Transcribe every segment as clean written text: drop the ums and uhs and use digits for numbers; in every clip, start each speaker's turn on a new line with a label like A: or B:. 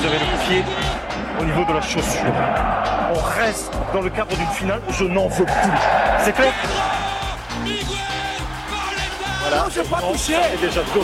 A: vous avez le pied au niveau de la chaussure. On reste dans le cadre d'une finale, je n'en veux plus. C'est clair? Voilà.
B: Non, j'ai pas touché.
A: C'est déjà go.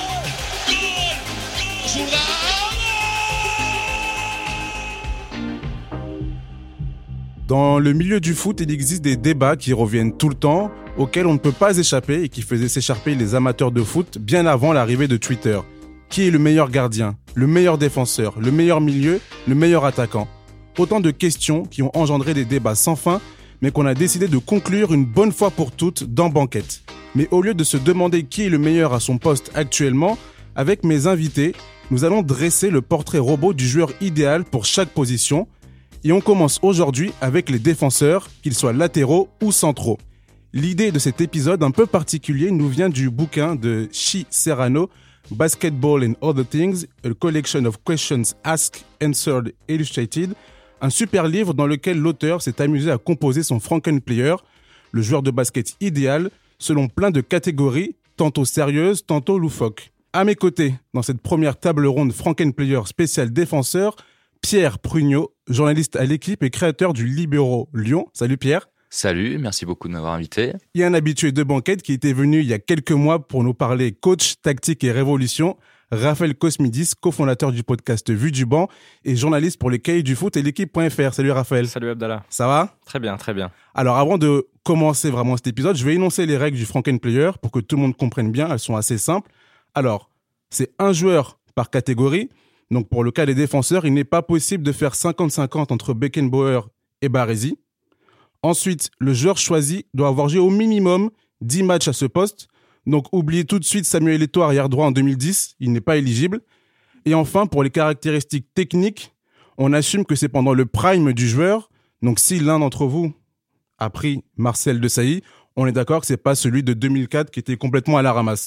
C: Dans le milieu du foot, il existe des débats qui reviennent tout le temps, auxquels on ne peut pas échapper et qui faisaient s'écharper les amateurs de foot bien avant l'arrivée de Twitter. Qui est le meilleur gardien, le meilleur défenseur, le meilleur milieu, le meilleur attaquant? Autant de questions qui ont engendré des débats sans fin, mais qu'on a décidé de conclure une bonne fois pour toutes dans Banquette. Mais au lieu de se demander qui est le meilleur à son poste actuellement, avec mes invités, nous allons dresser le portrait robot du joueur idéal pour chaque position. Et on commence aujourd'hui avec les défenseurs, qu'ils soient latéraux ou centraux. L'idée de cet épisode un peu particulier nous vient du bouquin de Chi Serrano, Basketball and Other Things, A Collection of Questions Asked, Answered, Illustrated, un super livre dans lequel l'auteur s'est amusé à composer son Frankenplayer, le joueur de basket idéal, selon plein de catégories, tantôt sérieuses, tantôt loufoques. À mes côtés, dans cette première table ronde Frankenplayer spécial défenseur, Pierre Prugnot, journaliste à l'Équipe et créateur du Libero Lyon. Salut Pierre.
D: Salut, merci beaucoup de m'avoir invité.
C: Il y a un habitué de Banquette qui était venu il y a quelques mois pour nous parler coach, tactique et révolution. Raphaël Cosmidis, cofondateur du podcast Vue du banc et journaliste pour les Cahiers du foot et l'équipe.fr. Salut Raphaël.
E: Salut Abdallah.
C: Ça va?
E: Très bien, très bien.
C: Alors avant de commencer vraiment cet épisode, je vais énoncer les règles du Frankenplayer pour que tout le monde comprenne bien. Elles sont assez simples. Alors, c'est un joueur par catégorie. Donc pour le cas des défenseurs, il n'est pas possible de faire 50-50 entre Beckenbauer et Baresi. Ensuite, le joueur choisi doit avoir joué au minimum 10 matchs à ce poste. Donc oubliez tout de suite Samuel Eto'o, arrière droit en 2010, il n'est pas éligible. Et enfin, pour les caractéristiques techniques, on assume que c'est pendant le prime du joueur. Donc si l'un d'entre vous a pris Marcel Desailly, on est d'accord que c'est pas celui de 2004 qui était complètement à la ramasse.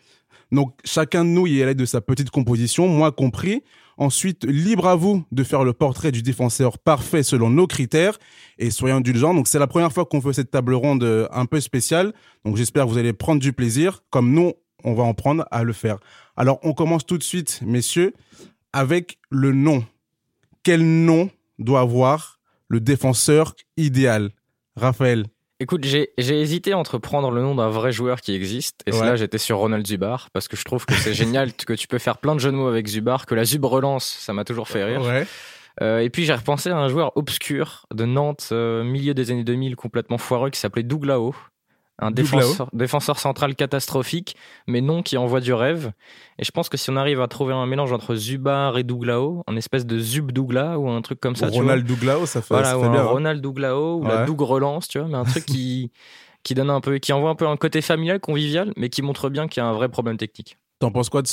C: Donc, chacun de nous y est allé de sa petite composition, moi compris. Ensuite, libre à vous de faire le portrait du défenseur parfait selon nos critères et soyez indulgents. Donc, c'est la première fois qu'on fait cette table ronde un peu spéciale. Donc, j'espère que vous allez prendre du plaisir, comme nous, on va en prendre à le faire. Alors, on commence tout de suite, messieurs, avec le nom. Quel nom doit avoir le défenseur idéal? Raphaël.
E: Écoute, j'ai hésité entre prendre le nom d'un vrai joueur qui existe, et là j'étais sur Ronald Zubar, parce que je trouve que c'est génial que tu peux faire plein de jeux de mots avec Zubar, que la Zub relance, ça m'a toujours fait rire.
C: Ouais.
E: Et puis j'ai repensé à un joueur obscur de Nantes, milieu des années 2000, complètement foireux, qui s'appelait Douglao. Un défenseur central catastrophique, mais non qui envoie du rêve. Et je pense que si on arrive à trouver un mélange entre Zubar et Douglao, un espèce de Zub Douglas ou un truc comme ça,
C: Ronald Douglao, ça fait,
E: voilà,
C: ça
E: ou
C: fait
E: un
C: bien.
E: Ronald Douglao, ou la Doug relance, tu vois, mais un truc qui donne un peu, qui envoie un peu un côté familial, convivial, mais qui montre bien qu'il y a un vrai problème technique.
C: T'en penses quoi de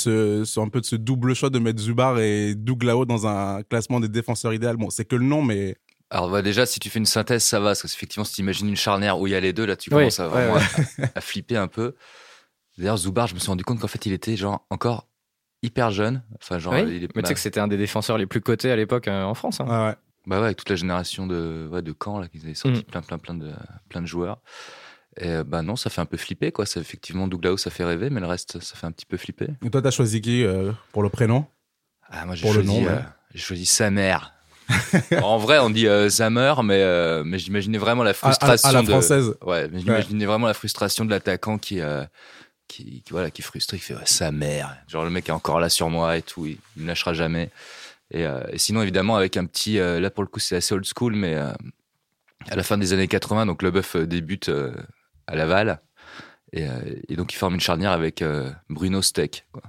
C: ce double choix de mettre Zubar et Douglao dans un classement des défenseurs idéaux? Bon, c'est que le nom, mais...
D: Alors déjà, si tu fais une synthèse, ça va, parce que effectivement, si tu imagines une charnière où il y a les deux, là, tu commences à flipper un peu. D'ailleurs, Zubar, je me suis rendu compte qu'en fait, il était genre encore hyper jeune. Enfin, genre,
E: mais tu sais que c'était un des défenseurs les plus cotés à l'époque en France. Hein.
C: Ouais.
D: Bah ouais, avec toute la génération de Caen, là, qui avaient sorti plein de joueurs. Et non, ça fait un peu flipper, quoi. Ça, effectivement, Douglao, ça fait rêver, mais le reste, ça fait un petit peu flipper.
C: Et toi, t'as choisi qui pour le prénom?
D: Moi, j'ai choisi sa mère. En vrai, on dit Zammer, mais j'imaginais vraiment la frustration
C: à la française.
D: Mais j'imaginais vraiment la frustration de l'attaquant qui frustre, il fait sa mère. Genre le mec est encore là sur moi et tout, il me lâchera jamais. Et sinon évidemment avec un petit là pour le coup c'est assez old school, mais à la fin des années 80, donc Leboeuf débute à Laval et donc il forme une charnière avec Bruno Steck, quoi.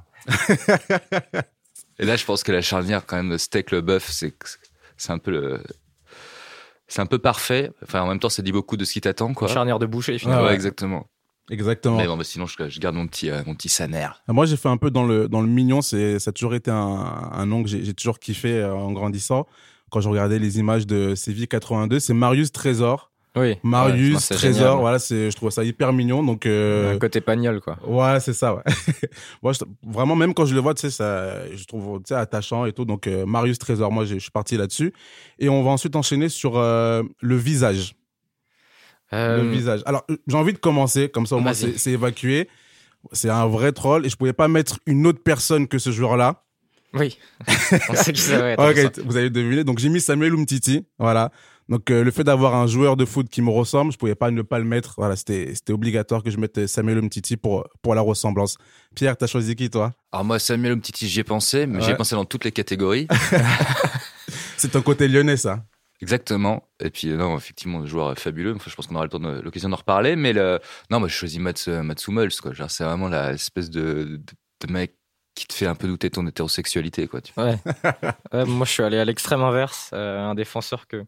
D: Et là je pense que la charnière quand même Steck Leboeuf c'est un peu parfait. Enfin, en même temps, ça dit beaucoup de ce qui t'attend, quoi.
E: Une charnière de boucher, finalement.
D: Ouais, exactement.
C: Exactement.
D: Mais bon, sinon, je garde mon petit Saner.
C: Moi, j'ai fait un peu dans le mignon. Ça a toujours été un nom que j'ai toujours kiffé en grandissant. Quand je regardais les images de Séville 82, c'est Marius Trésor.
E: Oui.
C: Marius Trésor. Voilà, je trouve ça hyper mignon. Donc,
E: un côté pagnol, quoi.
C: Ouais, c'est ça, ouais. Moi, vraiment, même quand je le vois, tu sais, je trouve, tu sais, attachant et tout. Donc, Marius Trésor, moi, je suis parti là-dessus. Et on va ensuite enchaîner sur le visage. Le visage. Alors, j'ai envie de commencer, comme ça, au moins, c'est évacué. C'est un vrai troll. Et je pouvais pas mettre une autre personne que ce joueur-là.
E: Oui, on sait qui ça va être.
C: Ok, vous avez deviné. Donc j'ai mis Samuel Umtiti, voilà. Donc le fait d'avoir un joueur de foot qui me ressemble, je pouvais pas ne pas le mettre. Voilà, c'était obligatoire que je mette Samuel Umtiti pour la ressemblance. Pierre, t'as choisi qui toi?
D: Alors moi, Samuel Umtiti, j'y ai pensé, mais j'y ai pensé dans toutes les catégories.
C: C'est ton côté lyonnais, ça.
D: Exactement. Et puis non, effectivement, un joueur fabuleux. Enfin, je pense qu'on aura l'occasion d'en reparler. Mais non, moi, je choisis Mats Hummels, quoi. Genre, c'est vraiment l'espèce de mec qui te fait un peu douter ton hétérosexualité, quoi.
E: Ouais. Moi, je suis allé à l'extrême inverse. Un défenseur que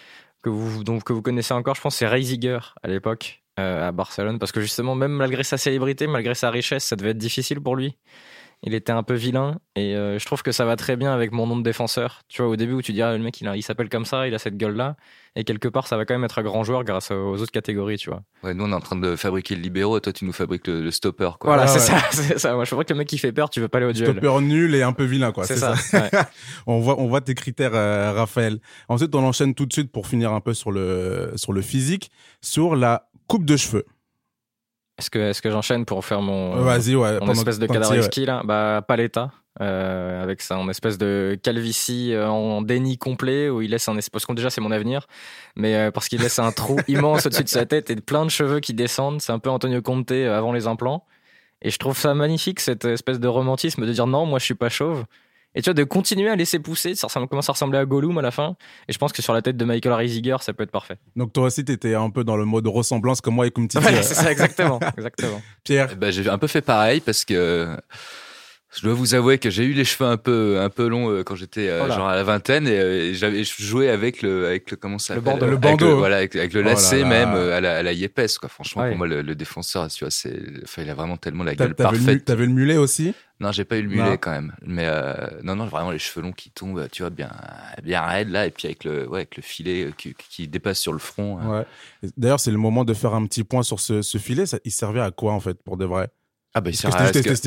E: vous connaissez encore, je pense, c'est Reisiger à l'époque à Barcelone, parce que justement, même malgré sa célébrité, malgré sa richesse, ça devait être difficile pour lui. Il était un peu vilain et je trouve que ça va très bien avec mon nom de défenseur. Tu vois, au début où tu dis le mec il s'appelle comme ça, il a cette gueule-là, et quelque part ça va quand même être un grand joueur grâce aux autres catégories, tu vois.
D: Ouais, nous on est en train de fabriquer le libéro et toi tu nous fabriques le stopper, quoi.
E: Voilà, c'est ça. Moi je trouve que le mec qui fait peur, tu veux pas aller au duel.
C: Stopper nul et un peu vilain, quoi.
E: C'est ça. Ouais.
C: On voit tes critères, Raphaël. Ensuite, on enchaîne tout de suite pour finir un peu sur le physique, sur la coupe de cheveux.
E: Est-ce que j'enchaîne pour faire mon espèce de Kadarevski, là? Bah, Paletta, avec son espèce de calvitie en déni complet, où il laisse un espace, parce que déjà c'est mon avenir, mais parce qu'il laisse un trou immense au-dessus de sa tête et plein de cheveux qui descendent. C'est un peu Antonio Conte avant les implants. Et je trouve ça magnifique, cette espèce de romantisme de dire non, moi je suis pas chauve. Et tu vois, de continuer à laisser pousser, ça commence à ressembler à Gollum à la fin. Et je pense que sur la tête de Michael Reisiger, ça peut être parfait.
C: Donc toi aussi, t'étais un peu dans le mode ressemblance comme moi et comme Titi.
E: Ouais, c'est ça, exactement.
C: Pierre?
D: J'ai un peu fait pareil parce que je dois vous avouer que j'ai eu les cheveux un peu longs quand j'étais genre à la vingtaine et je jouais avec le comment ça s'appelle,
C: le bandeau,
D: avec le lacet même à la Yepes, quoi. Franchement, pour moi le défenseur, tu vois, il a vraiment tellement la gueule parfaite.
C: T'avais le mulet aussi?
D: Non, j'ai pas eu le mulet quand même, mais non, vraiment les cheveux longs qui tombent, tu vois, bien raides là, et puis avec le filet qui dépasse sur le front.
C: Ouais. D'ailleurs, c'est le moment de faire un petit point sur ce filet. Il servait à quoi en fait, pour de vrai?
D: Ah bah il sert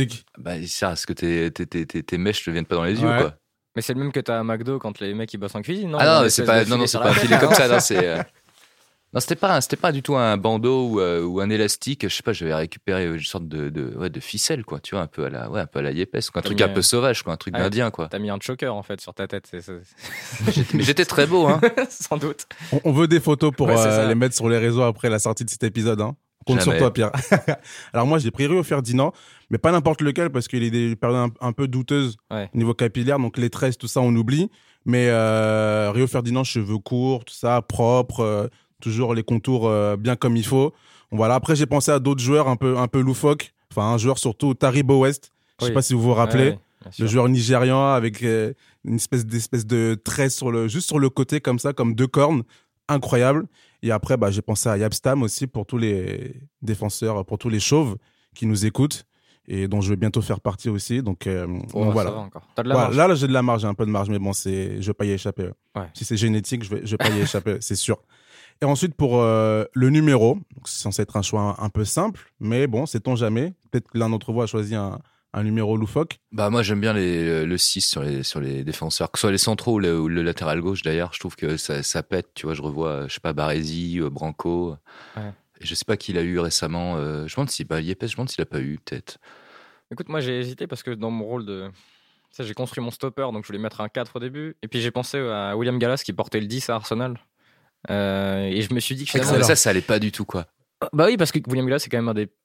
D: à ce que tes mèches ne viennent pas dans les yeux, quoi.
E: Mais c'est le même que t'as à McDo quand les mecs ils bossent en cuisine, non?
D: Ah non, c'est pas un filet comme ça, non, c'est non, c'était pas du tout un bandeau ou un élastique, je sais pas, j'avais récupéré une sorte de ficelle, quoi, tu vois, un peu à la Yepes, quoi, un truc un peu sauvage, quoi, un truc d'indien, quoi.
E: T'as mis un choker en fait sur ta tête,
D: Mais j'étais très beau, hein.
E: Sans doute.
C: On veut des photos pour les mettre sur les réseaux après la sortie de cet épisode, hein. Compte sur toi, Pierre. Alors moi, j'ai pris Rio Ferdinand, mais pas n'importe lequel, parce qu'il y a des périodes un peu douteuses au niveau capillaire, donc les tresses, tout ça, on oublie. Mais Rio Ferdinand, cheveux courts, tout ça, propre, toujours les contours bien comme il faut. Voilà. Après, j'ai pensé à d'autres joueurs un peu loufoques. Enfin, un joueur surtout, Taribo West. Je sais pas si vous vous rappelez. Le joueur nigérian avec une espèce de tresse juste sur le côté comme ça, comme deux cornes. Incroyable. Et après, j'ai pensé à Yapstam aussi pour tous les défenseurs, pour tous les chauves qui nous écoutent et dont je vais bientôt faire partie aussi. Donc voilà.
E: Ça va encore. T'as de la marge.
C: Là, j'ai de la marge, j'ai un peu de marge, mais bon, je vais pas y échapper.
E: Ouais.
C: Si c'est génétique, je vais pas y échapper, c'est sûr. Et ensuite, pour le numéro, c'est censé être un choix un peu simple, mais bon, sait-on jamais. Peut-être que l'un d'entre vous a choisi un numéro loufoque.
D: Bah moi j'aime bien le 6 sur les défenseurs, que ce soit les centraux ou le latéral gauche d'ailleurs, je trouve que ça pète, tu vois, je revois je sais pas Baresi, Branco. Ouais. Et je sais pas qui l'a eu récemment, je me demande si Yepes, je me demande s'il a pas eu peut-être.
E: Écoute, moi j'ai hésité parce que dans mon rôle j'ai construit mon stopper, donc je voulais mettre un 4 au début et puis j'ai pensé à William Gallas qui portait le 10 à Arsenal. Et je me suis dit que finalement
D: ça allait pas du tout, quoi.
E: Bah oui, parce que William Gallas c'est quand même un des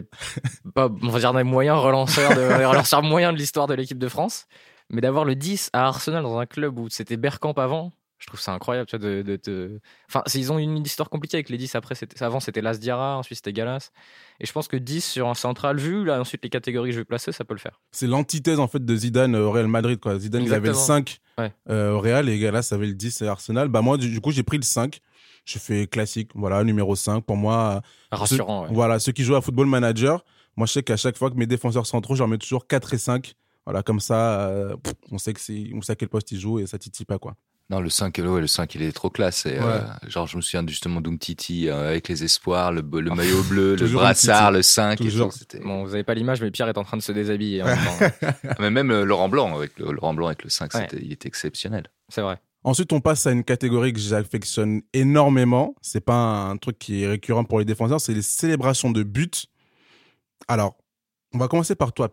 E: moyens relanceurs moyens de l'histoire de l'équipe de France, mais d'avoir le 10 à Arsenal dans un club où c'était Bergkamp avant, je trouve ça incroyable, tu vois, enfin, ils ont une histoire compliquée avec les 10 après, avant c'était Las Diarra, ensuite c'était Gallas, et je pense que 10 sur un central, vu là ensuite les catégories que je vais placer, ça peut le faire.
C: C'est l'antithèse en fait de Zidane au Real Madrid, quoi. Zidane, il avait le 5 au Real et Gallas avait le 10 à Arsenal. Moi, du coup, j'ai pris le 5. Je fais classique, voilà, numéro 5. Pour moi,
E: rassurant.
C: Voilà, ceux qui jouent à Football Manager, moi je sais qu'à chaque fois que mes défenseurs centraux, j'en mets toujours 4 et 5. Voilà, comme ça, on sait à quel poste ils jouent et ça titille pas, quoi.
D: Non, le 5, il est trop classe. Et, genre, je me souviens justement d'Umtiti avec les espoirs, le maillot bleu, le brassard, le 5.
E: Toujours. Et tout, bon, vous avez pas l'image, mais Pierre est en train de se déshabiller. En même temps.
D: Mais même Laurent Blanc avec le 5, il était exceptionnel.
E: C'est vrai.
C: Ensuite, on passe à une catégorie que j'affectionne énormément. C'est pas un truc qui est récurrent pour les défenseurs, c'est les célébrations de buts. Alors, on va commencer par toi, Pierre.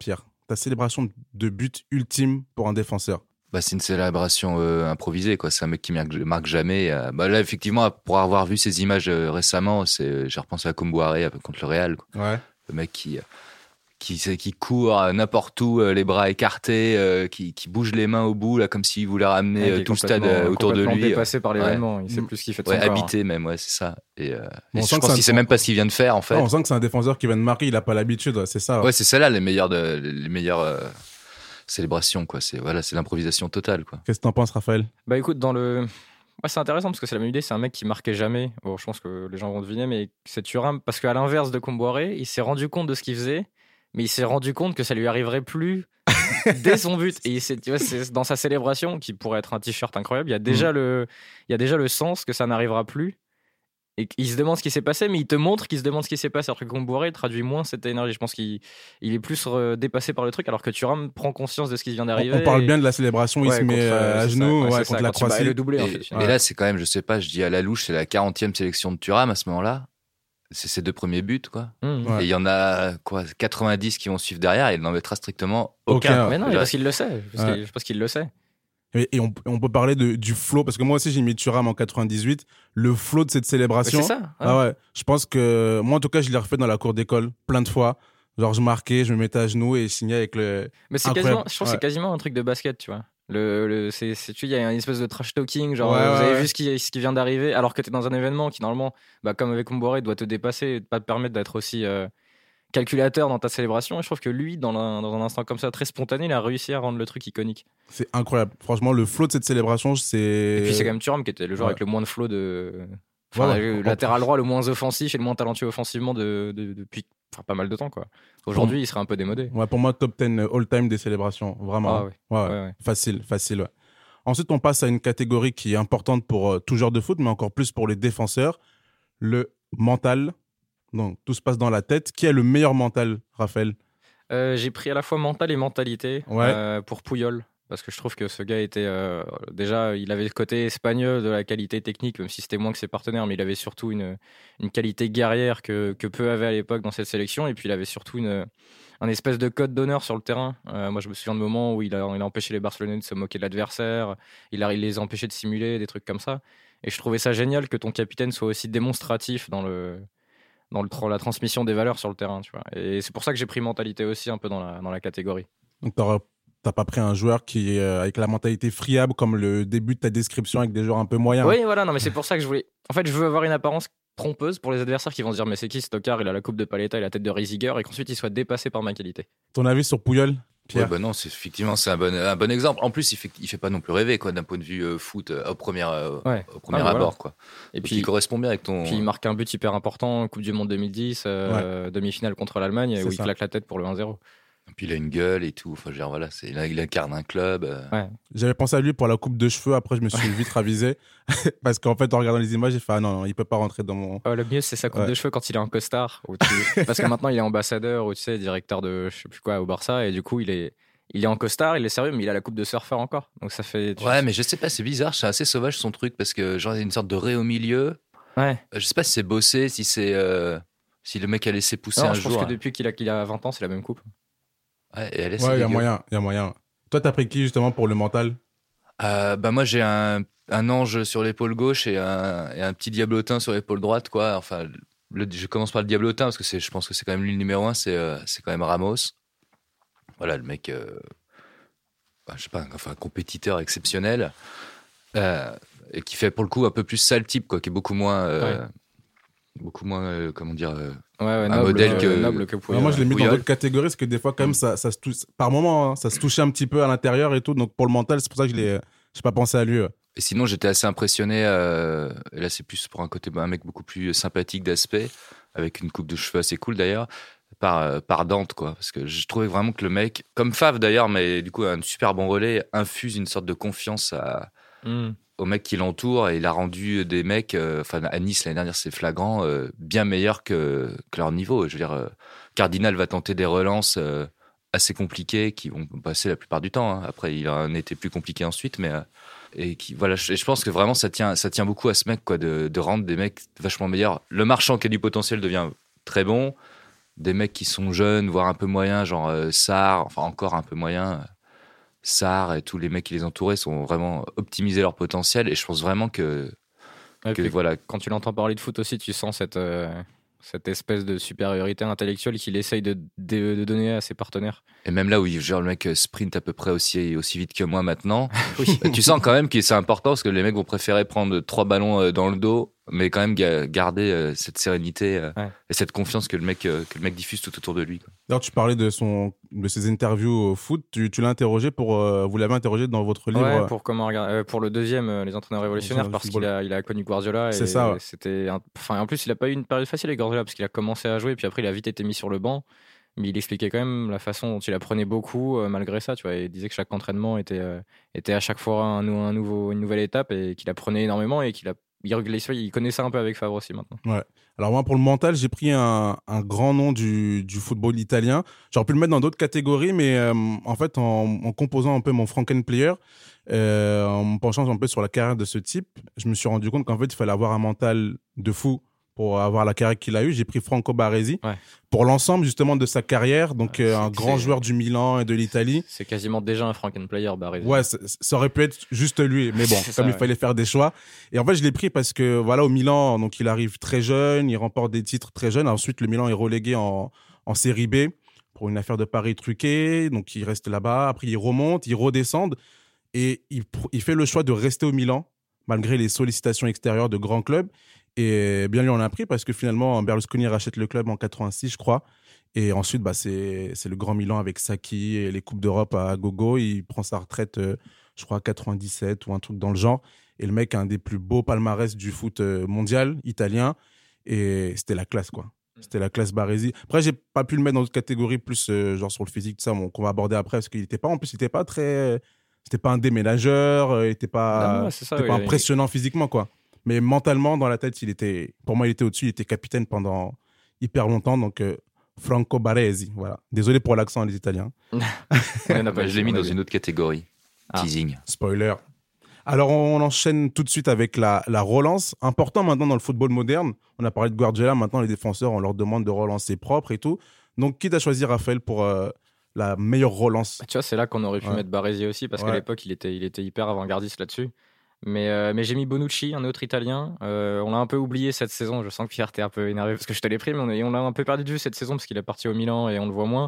C: ta célébration de but ultime pour un défenseur?
D: Bah, c'est une célébration improvisée, quoi. C'est un mec qui marque jamais. Bah, là, effectivement, pour avoir vu ces images récemment, j'ai repensé à Kombouaré contre le Real, quoi.
C: Ouais.
D: Le mec qui court n'importe où, les bras écartés, qui bouge les mains au bout, là, comme s'il voulait ramener tout le stade autour de lui.
E: Dépassé par l'événement, il sait plus ce qu'il fait de son corps.
D: Habité même, ouais, c'est ça. Et
C: je
D: pense qu'il sait même pas ce qu'il vient de faire, en fait.
C: Non, on sent que c'est un défenseur qui vient de marquer, il a pas l'habitude, ouais, c'est ça.
D: Ouais, c'est celle-là les meilleures célébrations, quoi. C'est l'improvisation totale, quoi.
C: Qu'est-ce que t'en penses, Raphaël?
E: Bah écoute, c'est intéressant parce que c'est la même idée, c'est un mec qui marquait jamais. Bon, je pense que les gens vont deviner, mais c'est Thuram, parce qu'à l'inverse de Kombouaré, il s'est rendu compte de ce qu'il faisait, mais il s'est rendu compte que ça lui arriverait plus dès son but. Et tu vois, c'est dans sa célébration, qui pourrait être un t-shirt incroyable, il y a déjà le sens que ça n'arrivera plus. Et il se demande ce qui s'est passé, mais il te montre qu'il se demande ce qui s'est passé. Alors que Kombouaré traduit moins cette énergie. Je pense qu'il est plus dépassé par le truc, alors que Thuram prend conscience de ce qui vient d'arriver.
C: On parle bien de la célébration, il se met à genoux contre la Croatie.
E: Le doublé, en fait.
D: Et là, c'est quand même, je sais pas, je dis à la louche, c'est la 40e sélection de Thuram à ce moment-là. C'est ses 2 premiers buts, quoi.
C: Ouais.
D: Et il y en a 90 qui vont suivre derrière, et il n'en mettra strictement aucun.
E: Mais non, parce qu'il le sait. Je pense qu'il le sait.
C: Et on peut parler du flow, parce que moi aussi j'ai mis Thuram en 98, le flow de cette célébration.
E: Mais c'est ça. Hein.
C: Ah ouais, je pense que moi en tout cas je l'ai refait dans la cour d'école plein de fois. Genre je marquais, je me mettais à genoux et je signais avec le.
E: Mais c'est quasiment, je trouve que c'est quasiment un truc de basket, tu vois. Il y a une espèce de trash talking, genre vous avez vu ce qui vient d'arriver, alors que t'es dans un événement qui normalement, comme avec Kombouaré, doit te dépasser et pas te permettre d'être aussi calculateur dans ta célébration. Et je trouve que lui, dans un instant comme ça, très spontané, il a réussi à rendre le truc iconique.
C: C'est incroyable. Franchement, le flow de cette célébration, c'est.
E: Et puis c'est quand même Thuram qui était le joueur avec le moins de flow le latéral droit le moins offensif et le moins talentueux offensivement depuis pas mal de temps, quoi. Aujourd'hui, il serait un peu démodé.
C: Ouais, pour moi, top 10 all-time des célébrations. Vraiment. Ouais. Facile. Ouais. Ensuite, on passe à une catégorie qui est importante pour tout genre de foot, mais encore plus pour les défenseurs, le mental. Donc, tout se passe dans la tête. Qui a le meilleur mental, Raphaël?
E: J'ai pris à la fois mental et mentalité pour Puyol. Parce que je trouve que ce gars était déjà, il avait le côté espagnol de la qualité technique, même si c'était moins que ses partenaires, mais il avait surtout une qualité guerrière que peu avait à l'époque dans cette sélection. Et puis il avait surtout un espèce de code d'honneur sur le terrain. Moi, je me souviens de moments où il a empêché les Barcelonais de se moquer de l'adversaire, il les a empêchés de simuler, des trucs comme ça. Et je trouvais ça génial que ton capitaine soit aussi démonstratif dans la transmission des valeurs sur le terrain, tu vois. Et c'est pour ça que j'ai pris mentalité aussi un peu dans la catégorie.
C: Donc t'as pas pris un joueur qui est avec la mentalité friable comme le début de ta description avec des joueurs un peu moyens.
E: Oui, voilà, non, mais c'est pour ça que je voulais. En fait, je veux avoir une apparence trompeuse pour les adversaires qui vont se dire mais c'est qui Stockard, il a la coupe de Paletta et la tête de Riesiger, et qu'ensuite il soit dépassé par ma qualité.
C: Ton avis sur Puyol, Pierre?
D: Non, c'est un bon exemple. En plus, il fait pas non plus rêver, quoi, d'un point de vue foot au premier abord, voilà. Quoi. Et puis il correspond bien avec ton.
E: Puis il marque un but hyper important, Coupe du Monde 2010, demi-finale contre l'Allemagne, où il claque la tête pour le 1-0.
D: Et puis il a une gueule et tout. Enfin, genre, voilà, il incarne un club.
C: J'avais pensé à lui pour la coupe de cheveux. Après, je me suis vite ravisé. Parce qu'en fait, en regardant les images, j'ai fait non, il peut pas rentrer dans mon.
E: Le mieux, c'est sa coupe de cheveux quand il est en costard. Parce que maintenant, il est ambassadeur ou directeur de je sais plus quoi au Barça. Et du coup, il est en costard, il est sérieux, mais il a la coupe de surfeur encore. Donc ça fait.
D: Mais je sais pas, c'est bizarre. C'est assez sauvage son truc parce que genre il y a une sorte de raie au milieu. Je sais pas si c'est bossé, si le mec a laissé pousser un jour.
E: Je pense que depuis qu'il a 20 ans, c'est la même coupe.
D: Et elle
C: il y a moyen. Toi, t'as pris qui justement pour le mental?
D: Moi, j'ai un ange sur l'épaule gauche et un petit diablotin sur l'épaule droite, quoi. Enfin, je commence par le diablotin parce que je pense que c'est quand même lui le numéro 1, c'est quand même Ramos. Voilà, le mec, je sais pas, un compétiteur exceptionnel et qui fait pour le coup un peu plus sale type, quoi, qui est beaucoup moins, comment dire. Un
E: noble,
D: modèle
E: noble que Puyol.
C: Moi, je l'ai mis dans d'autres catégories parce que des fois, quand même, ça se touche. Par moment, ça se touchait un petit peu à l'intérieur et tout. Donc, pour le mental, c'est pour ça que j'ai pas pensé à lui.
D: Et sinon, j'étais assez impressionné. Et là, c'est plus pour un mec beaucoup plus sympathique d'aspect, avec une coupe de cheveux assez cool d'ailleurs, par Dante, quoi. Parce que je trouvais vraiment que le mec, comme Favre d'ailleurs, mais du coup, un super bon relais, infuse une sorte de confiance aux mecs qui l'entourent, et il a rendu des mecs, à Nice l'année dernière, c'est flagrant, bien meilleurs que leur niveau. Je veux dire, Cardinal va tenter des relances assez compliquées qui vont passer la plupart du temps. Après, il en était plus compliqué ensuite, mais je pense que vraiment ça tient beaucoup à ce mec, quoi, de rendre des mecs vachement meilleurs. Le Marchand qui a du potentiel devient très bon. des mecs qui sont jeunes, voire un peu moyens, genre Sarr, enfin encore un peu moyen. Sarr et tous les mecs qui les entouraient sont vraiment optimisé leur potentiel. Et je pense vraiment que voilà.
E: Quand tu l'entends parler de foot aussi, tu sens cette espèce de supériorité intellectuelle qu'il essaye de donner à ses partenaires.
D: Et même là où genre, le mec sprint à peu près aussi vite que moi maintenant, tu sens quand même que c'est important parce que les mecs vont préférer prendre 3 ballons dans le dos, mais quand même garder cette sérénité et cette confiance que le mec diffuse tout autour de lui. Quoi.
C: D'ailleurs, tu parlais de ses interviews au foot. Tu l'as interrogé vous l'avez interrogé dans votre livre.
E: Ouais, pour le deuxième, les entraîneurs révolutionnaires, parce qu'il a connu Guardiola.
C: C'est ça. Ouais.
E: C'était, en plus, il a pas eu une période facile avec Guardiola parce qu'il a commencé à jouer, puis après, il a vite été mis sur le banc. Mais il expliquait quand même la façon dont il apprenait beaucoup malgré ça. Tu vois, il disait que chaque entraînement était à chaque fois une nouvelle étape et qu'il apprenait énormément et il connaissait un peu avec Favre aussi maintenant.
C: Ouais. Alors moi, pour le mental, j'ai pris un grand nom du football italien. J'aurais pu le mettre dans d'autres catégories, mais en fait, en composant un peu mon Frankenplayer, en me penchant un peu sur la carrière de ce type, je me suis rendu compte qu'en fait, il fallait avoir un mental de fou pour avoir la carrière qu'il a eue. J'ai pris Franco Baresi pour l'ensemble justement de sa carrière, donc un grand joueur du Milan et de l'Italie.
E: C'est quasiment déjà un Frankenplayer, Baresi.
C: Ouais, ça aurait pu être juste lui, mais bon, il fallait faire des choix. Et en fait, je l'ai pris parce que voilà, au Milan, donc il arrive très jeune, il remporte des titres très jeunes. Ensuite, le Milan est relégué en Série B pour une affaire de paris truqué, donc il reste là-bas. Après, il remonte, il redescend et il fait le choix de rester au Milan malgré les sollicitations extérieures de grands clubs. Et bien lui on a pris parce que finalement Berlusconi rachète le club en 86 je crois et ensuite c'est le grand Milan avec Sacchi et les coupes d'Europe à gogo. Il prend sa retraite je crois à 97 ou un truc dans le genre et le mec a un des plus beaux palmarès du foot mondial italien et c'était la classe quoi. C'était la classe Baresi. Après j'ai pas pu le mettre dans d'autres catégories plus genre sur le physique tout ça qu'on va aborder après parce qu'il était pas c'était pas un déménageur, il était pas pas impressionnant physiquement quoi. Mais mentalement, dans la tête, pour moi, il était au-dessus. Il était capitaine pendant hyper longtemps. Donc, Franco Baresi. Voilà. Désolé pour l'accent des Italiens.
D: Je l'ai mis dans une autre catégorie. Teasing.
C: Spoiler. Alors, on enchaîne tout de suite avec la relance. Important maintenant dans le football moderne. On a parlé de Guardiola. Maintenant, les défenseurs, on leur demande de relancer propre et tout. Donc, qui t'a choisi, Raphaël, pour la meilleure relance?
E: Tu vois, c'est là qu'on aurait pu mettre Baresi aussi parce qu'à l'époque, il était hyper avant-gardiste là-dessus. Mais j'ai mis Bonucci, un autre Italien. On l'a un peu oublié cette saison. Je sens que Pierre, t'es un peu énervé parce que je te l'ai pris, mais on l'a un peu perdu de vue cette saison parce qu'il est parti au Milan et on le voit moins.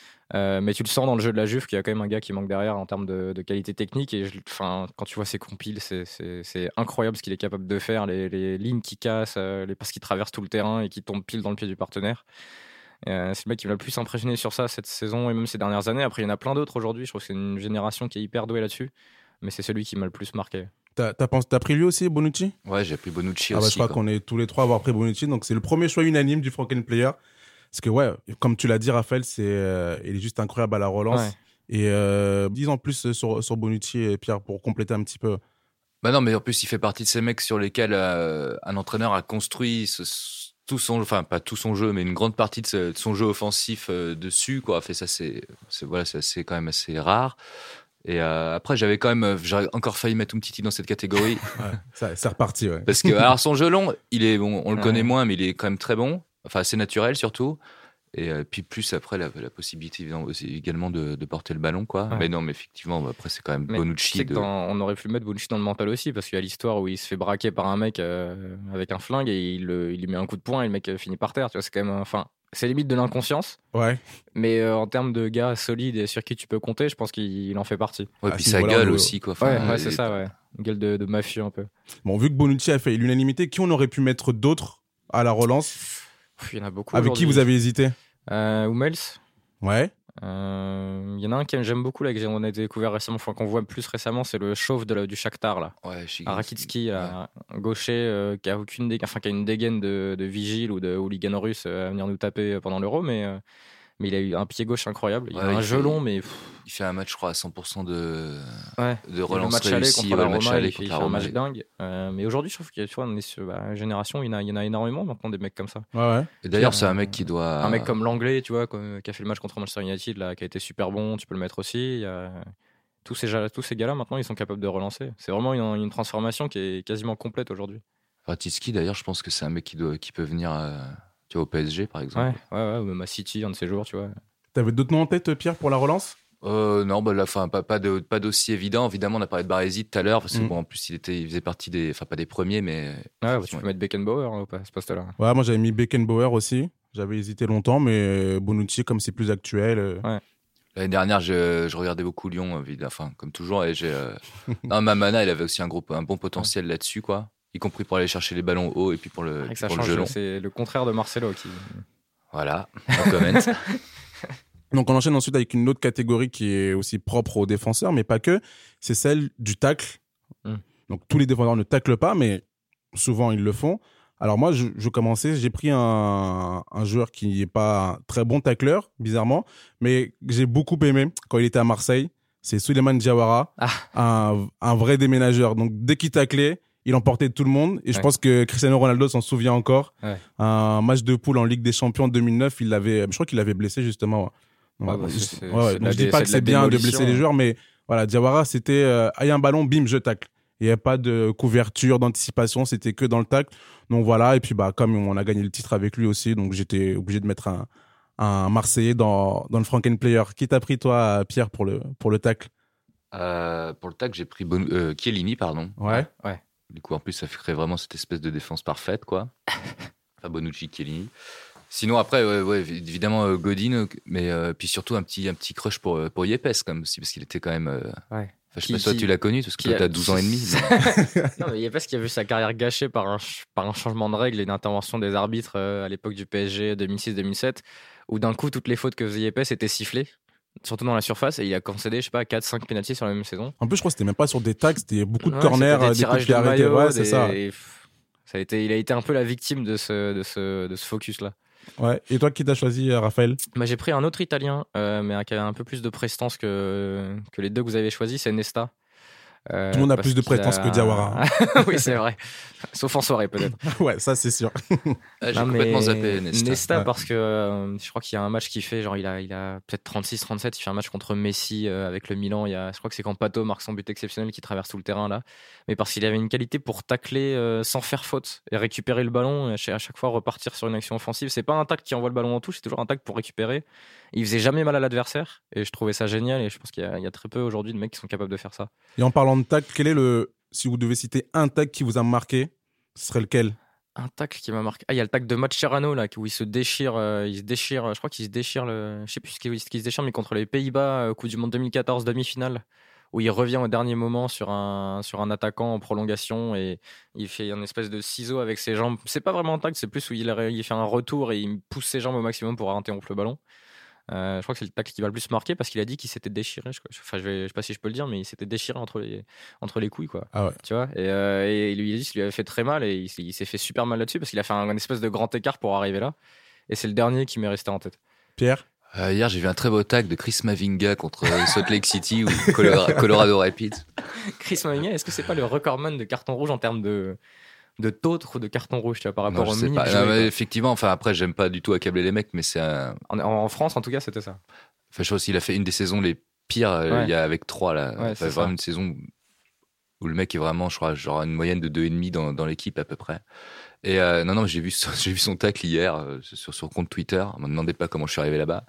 E: Mais tu le sens dans le jeu de la Juve qu'il y a quand même un gars qui manque derrière en termes de qualité technique. Et quand tu vois ses compiles, c'est incroyable ce qu'il est capable de faire. Les lignes qui cassent, les passes qui traversent tout le terrain et qui tombent pile dans le pied du partenaire. C'est le mec qui m'a le plus impressionné sur ça cette saison et même ces dernières années. Après, il y en a plein d'autres aujourd'hui. Je trouve que c'est une génération qui est hyper douée là-dessus. Mais c'est celui qui m'a le plus marqué.
C: T'as pris lui aussi, Bonucci?
D: Ouais, j'ai pris Bonucci aussi.
C: Je crois qu'on est tous les trois à avoir pris Bonucci. Donc, c'est le premier choix unanime du Frankenplayer. Parce que, ouais, comme tu l'as dit, Raphaël, il est juste incroyable à la relance. Ouais. Et dis en plus sur Bonucci et Pierre pour compléter un petit peu.
D: Bah non, mais en plus, il fait partie de ces mecs sur lesquels un entraîneur a construit tout son jeu, enfin, pas tout son jeu, mais une grande partie de son jeu offensif dessus, quoi. Fait ça, c'est quand même assez rare. Et après, j'avais encore failli mettre Umtiti dans cette catégorie.
C: C'est reparti, ouais.
D: Parce que, alors, son jeu long, il est bon, on le connaît moins, mais il est quand même très bon. Enfin, assez naturel, surtout. Et puis, plus après, la possibilité également de porter le ballon, quoi. Ouais. Mais non, mais effectivement, après, c'est quand même Bonucci.
E: On aurait pu mettre Bonucci dans le mental aussi, parce qu'il y a l'histoire où il se fait braquer par un mec avec un flingue et il lui met un coup de poing et le mec finit par terre. Tu vois, c'est quand même, c'est limite de l'inconscience.
C: Ouais.
E: Mais en termes de gars solides et sur qui tu peux compter, je pense qu'il en fait partie.
D: Ouais, puis sa gueule aussi, quoi.
E: Ouais, c'est ça, ouais. Une gueule de mafieux un peu.
C: Bon, vu que Bonucci a fait l'unanimité, qui on aurait pu mettre d'autres à la relance?
E: Il y en a beaucoup.
C: Avec qui vous avez hésité?
E: Hummels.
C: Ouais.
E: Il y en a un que j'aime beaucoup là, qu'on a découvert récemment, qu'on voit plus récemment, c'est le chauve du Shakhtar là.
D: Ouais,
E: Rakitski, un gaucher qui a une dégaine de vigile ou de hooligan russe à venir nous taper pendant l'Euro, mais il a eu un pied gauche incroyable. Il a un jeu long, mais
D: il fait un match, je crois, à 100% de
E: le
D: relance
E: match
D: réussi.
E: Contre la Roma, il fait un match dingue. Mais aujourd'hui, je trouve qu'il y a, on est sur la génération, il y en a énormément maintenant des mecs comme ça.
C: Ouais.
D: Et d'ailleurs, c'est un mec qui doit.
E: Un mec comme Langlais, tu vois, qui a fait le match contre Manchester United, là, qui a été super bon, tu peux le mettre aussi. Il y a... tous ces gars-là, maintenant, ils sont capables de relancer. C'est vraiment une transformation qui est quasiment complète aujourd'hui.
D: Rakitski, d'ailleurs, je pense que c'est un mec qui peut venir. Tu vois, au PSG, par exemple.
E: Ouais, ou même à City, un de ces jours, tu vois.
C: T'avais d'autres noms en tête, Pierre, pour la relance?
D: Non, bah, pas d'aussi évident. Évidemment, on a parlé de Baresi tout à l'heure, parce que bon, en plus, il faisait partie pas des premiers, mais.
E: Ouais, tu peux mettre Beckenbauer hein, à ce poste-là.
C: Ouais, moi j'avais mis Beckenbauer aussi. J'avais hésité longtemps, mais Bonucci, comme c'est plus actuel.
E: Ouais.
D: L'année dernière, je regardais beaucoup Lyon, comme toujours, et non, Mamana, il avait aussi un bon potentiel là-dessus, quoi. Y compris pour aller chercher les ballons hauts et puis pour le jeu long.
E: C'est le contraire de Marcelo qui.
D: Voilà, no comment.
C: Donc on enchaîne ensuite avec une autre catégorie qui est aussi propre aux défenseurs, mais pas que. C'est celle du tacle. Donc tous les défenseurs ne taclent pas, mais souvent ils le font. Alors moi, je commençais, j'ai pris un joueur qui n'est pas un très bon tacleur, bizarrement, mais que j'ai beaucoup aimé quand il était à Marseille. C'est Souleymane Diawara, un vrai déménageur. Donc dès qu'il taclait, il emportait tout le monde. Et je pense que Cristiano Ronaldo s'en souvient encore. Ouais. Un match de poule en Ligue des Champions en 2009, je crois qu'il l'avait blessé justement. Donc je dis pas que c'est bien de blesser les joueurs, mais voilà, Diawara, c'était il y a un ballon, bim, je tacle. Il n'y avait pas de couverture, d'anticipation, c'était que dans le tacle. Donc voilà, et puis comme on a gagné le titre avec lui aussi, donc j'étais obligé de mettre un Marseillais dans le Frankenplayer. Qui t'a pris toi, Pierre, pour le tacle?
D: Pour le tacle, j'ai pris Chiellini, pardon.
C: Ouais.
D: Du coup, en plus, ça crée vraiment cette espèce de défense parfaite, quoi. Enfin, Bonucci, Chiellini. Sinon, après, évidemment, Godin, mais puis surtout un petit crush pour Yepes, comme aussi, parce qu'il était quand même. Enfin, je sais pas si toi tu l'as connu, parce que toi, t'as 12 ans et demi.
E: Non, mais Yepes qui a vu sa carrière gâchée par un changement de règles et une intervention des arbitres à l'époque du PSG 2006-2007, où d'un coup, toutes les fautes que faisait Yepes étaient sifflées, surtout dans la surface, et il a concédé, je sais pas, 4-5 pénaltys sur la même saison.
C: En plus, je crois que c'était même pas sur des tacles, c'était beaucoup de corners,
E: des tirages de maillot,
C: ouais, c'est ça.
E: Il a été un peu la victime de ce focus-là.
C: Ouais. Et toi, qui t'as choisi, Raphaël?
E: J'ai pris un autre Italien, mais qui avait un peu plus de prestance que les deux que vous avez choisis, c'est Nesta.
C: Tout le monde a plus de prestance que Diawara.
E: Oui, c'est vrai. Sauf en soirée, peut-être.
C: Ouais, ça, c'est sûr.
D: J'ai complètement zappé
E: Nesta, parce que je crois qu'il y a un match qu'il fait, genre il a peut-être 36-37, il fait un match contre Messi avec le Milan. Je crois que c'est quand Pato marque son but exceptionnel qui traverse tout le terrain, là. Mais parce qu'il avait une qualité pour tacler sans faire faute et récupérer le ballon et à chaque fois repartir sur une action offensive. C'est pas un tacle qui envoie le ballon en touche, c'est toujours un tacle pour récupérer. Il faisait jamais mal à l'adversaire et je trouvais ça génial, et je pense qu'il y a très peu aujourd'hui de mecs qui sont capables de faire ça.
C: Et en parlant de tacle, si vous devez citer un tacle qui vous a marqué, ce serait lequel?
E: Un tacle qui m'a marqué. Il y a le tacle de Mascherano là, où il se déchire, je crois qu'il se déchire je sais plus ce qu'il se déchire, mais contre les Pays-Bas, Coupe du Monde 2014, demi-finale, où il revient au dernier moment sur un attaquant en prolongation et il fait une espèce de ciseau avec ses jambes. C'est pas vraiment un tacle, c'est plus où il fait un retour et il pousse ses jambes au maximum pour interrompre le ballon. Je crois que c'est le tacle qui va le plus marquer parce qu'il a dit qu'il s'était déchiré. Je sais pas si je peux le dire, mais il s'était déchiré entre les couilles, quoi.
C: Ah ouais.
E: Tu vois, et lui, il a dit qu'il lui avait fait très mal et il s'est fait super mal là-dessus parce qu'il a fait un espèce de grand écart pour arriver là. Et c'est le dernier qui m'est resté en tête.
C: Pierre?
D: Hier, j'ai vu un très beau tacle de Chris Mavinga contre Salt Lake City ou Colorado Rapids.
E: Chris Mavinga, est-ce que c'est pas le recordman de carton rouge en termes de tautre ou de carton rouge, tu vois, par rapport au minutes jouées,
D: effectivement, enfin après j'aime pas du tout accabler les mecs, mais c'est
E: en France en tout cas c'était ça.
D: Enfin, je pense qu'il a fait une des saisons les pires il y a avec 3 là.
E: Ouais,
D: c'est vraiment une saison où le mec est vraiment, je crois, genre une moyenne de 2,5 dans l'équipe à peu près. Et non, j'ai vu son tacle hier sur son compte Twitter. Ne me demandez pas comment je suis arrivé là-bas.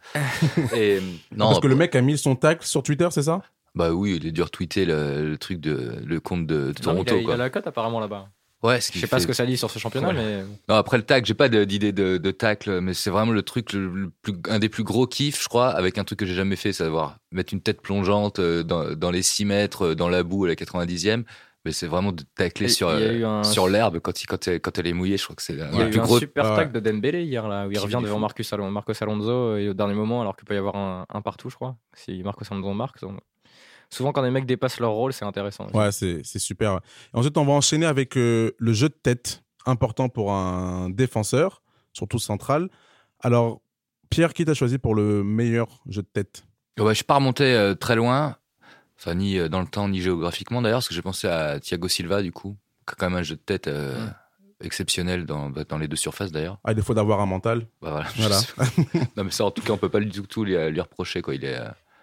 D: Et non,
C: parce que le mec a mis son tacle sur Twitter, c'est ça?
D: Bah oui, il a dû retweeter le truc le compte de Toronto.
E: Il a la cote apparemment là-bas.
D: Ouais,
E: je sais pas ce que ça dit sur ce championnat, mais
D: non, après le tacle, j'ai pas d'idée de tacle, mais c'est vraiment le truc un des plus gros kiffs, je crois, avec un truc que j'ai jamais fait, savoir mettre une tête plongeante dans les 6 mètres dans la boue à la 90e. Mais c'est vraiment de tacler sur l'herbe quand elle est mouillée. Je crois que c'est
E: le plus gros. Il y a eu un super tacle de Dembélé hier là, où il revient devant Marcos Alonso et au dernier moment, alors qu'il peut y avoir un partout, je crois. Si Marcos Alonso marque. Souvent, quand les mecs dépassent leur rôle, c'est intéressant.
C: Ouais, c'est super. Et ensuite, on va enchaîner avec le jeu de tête, important pour un défenseur, surtout central. Alors, Pierre, qui t'a choisi pour le meilleur jeu de tête?
D: Ouais, je suis pas remonté très loin, enfin ni dans le temps ni géographiquement d'ailleurs, parce que j'ai pensé à Thiago Silva du coup, qui a quand même un jeu de tête exceptionnel dans les deux surfaces d'ailleurs.
C: Ah, il faut d'avoir un mental.
D: Bah, voilà. Non mais ça, en tout cas, on peut pas du tout lui reprocher quoi. Il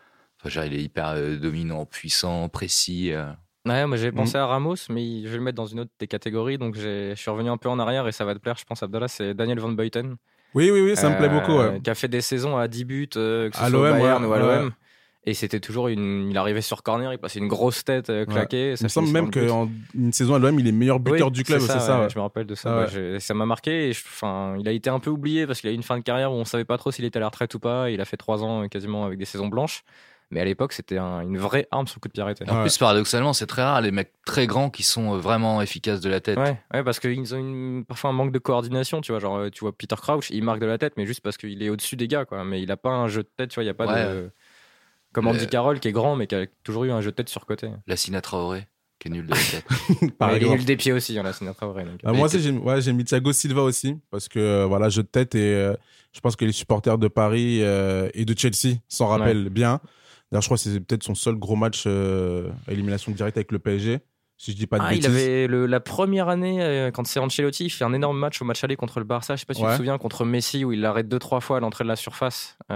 D: est hyper dominant, puissant, précis.
E: Ouais, moi j'avais pensé à Ramos, mais je vais le mettre dans une autre des catégories, donc je suis revenu un peu en arrière et ça va te plaire, je pense, Abdallah, c'est Daniel Van Buiten,
C: Oui, ça me plaît beaucoup. Ouais.
E: Qui a fait des saisons à 10 buts, que ce
C: À
E: soit au
C: l'OM,
E: Bayern ou à l'OM.
C: ouais.
E: Et c'était toujours il arrivait sur corner, il passait une grosse tête claquée.
C: Il me semble même qu'en une saison à l'OM, il est meilleur buteur du club, c'est ça.
E: Je me rappelle de ça. Ça m'a marqué. Il a été un peu oublié parce qu'il a eu une fin de carrière où on savait pas trop s'il était à la retraite ou pas. Il a fait 3 ans quasiment avec des saisons blanches. Mais à l'époque, c'était une vraie arme sur le coup de pied arrêté.
D: En plus, paradoxalement, c'est très rare les mecs très grands qui sont vraiment efficaces de la tête.
E: Ouais, parce qu'ils ont parfois un manque de coordination, tu vois. Genre, tu vois Peter Crouch, il marque de la tête, mais juste parce qu'il est au-dessus des gars, quoi. Mais il a pas un jeu de tête, tu vois. Il y a pas de comme Andy Carroll qui est grand, mais qui a toujours eu un jeu de tête sur côté.
D: Lassina Traoré, qui est nul de la tête.
E: Il est nul des pieds aussi, Lassina Traoré.
C: Moi aussi, j'ai mis Thiago Silva aussi, parce que jeu de tête, et je pense que les supporters de Paris et de Chelsea s'en rappellent bien. D'ailleurs, je crois que c'est peut-être son seul gros match à élimination directe avec le PSG, si je dis pas de bêtises.
E: Il avait la première année, quand c'est Ancelotti, il fait un énorme match au match aller contre le Barça. Je sais pas si tu te souviens, contre Messi, où il l'arrête 2-3 fois à l'entrée de la surface. Et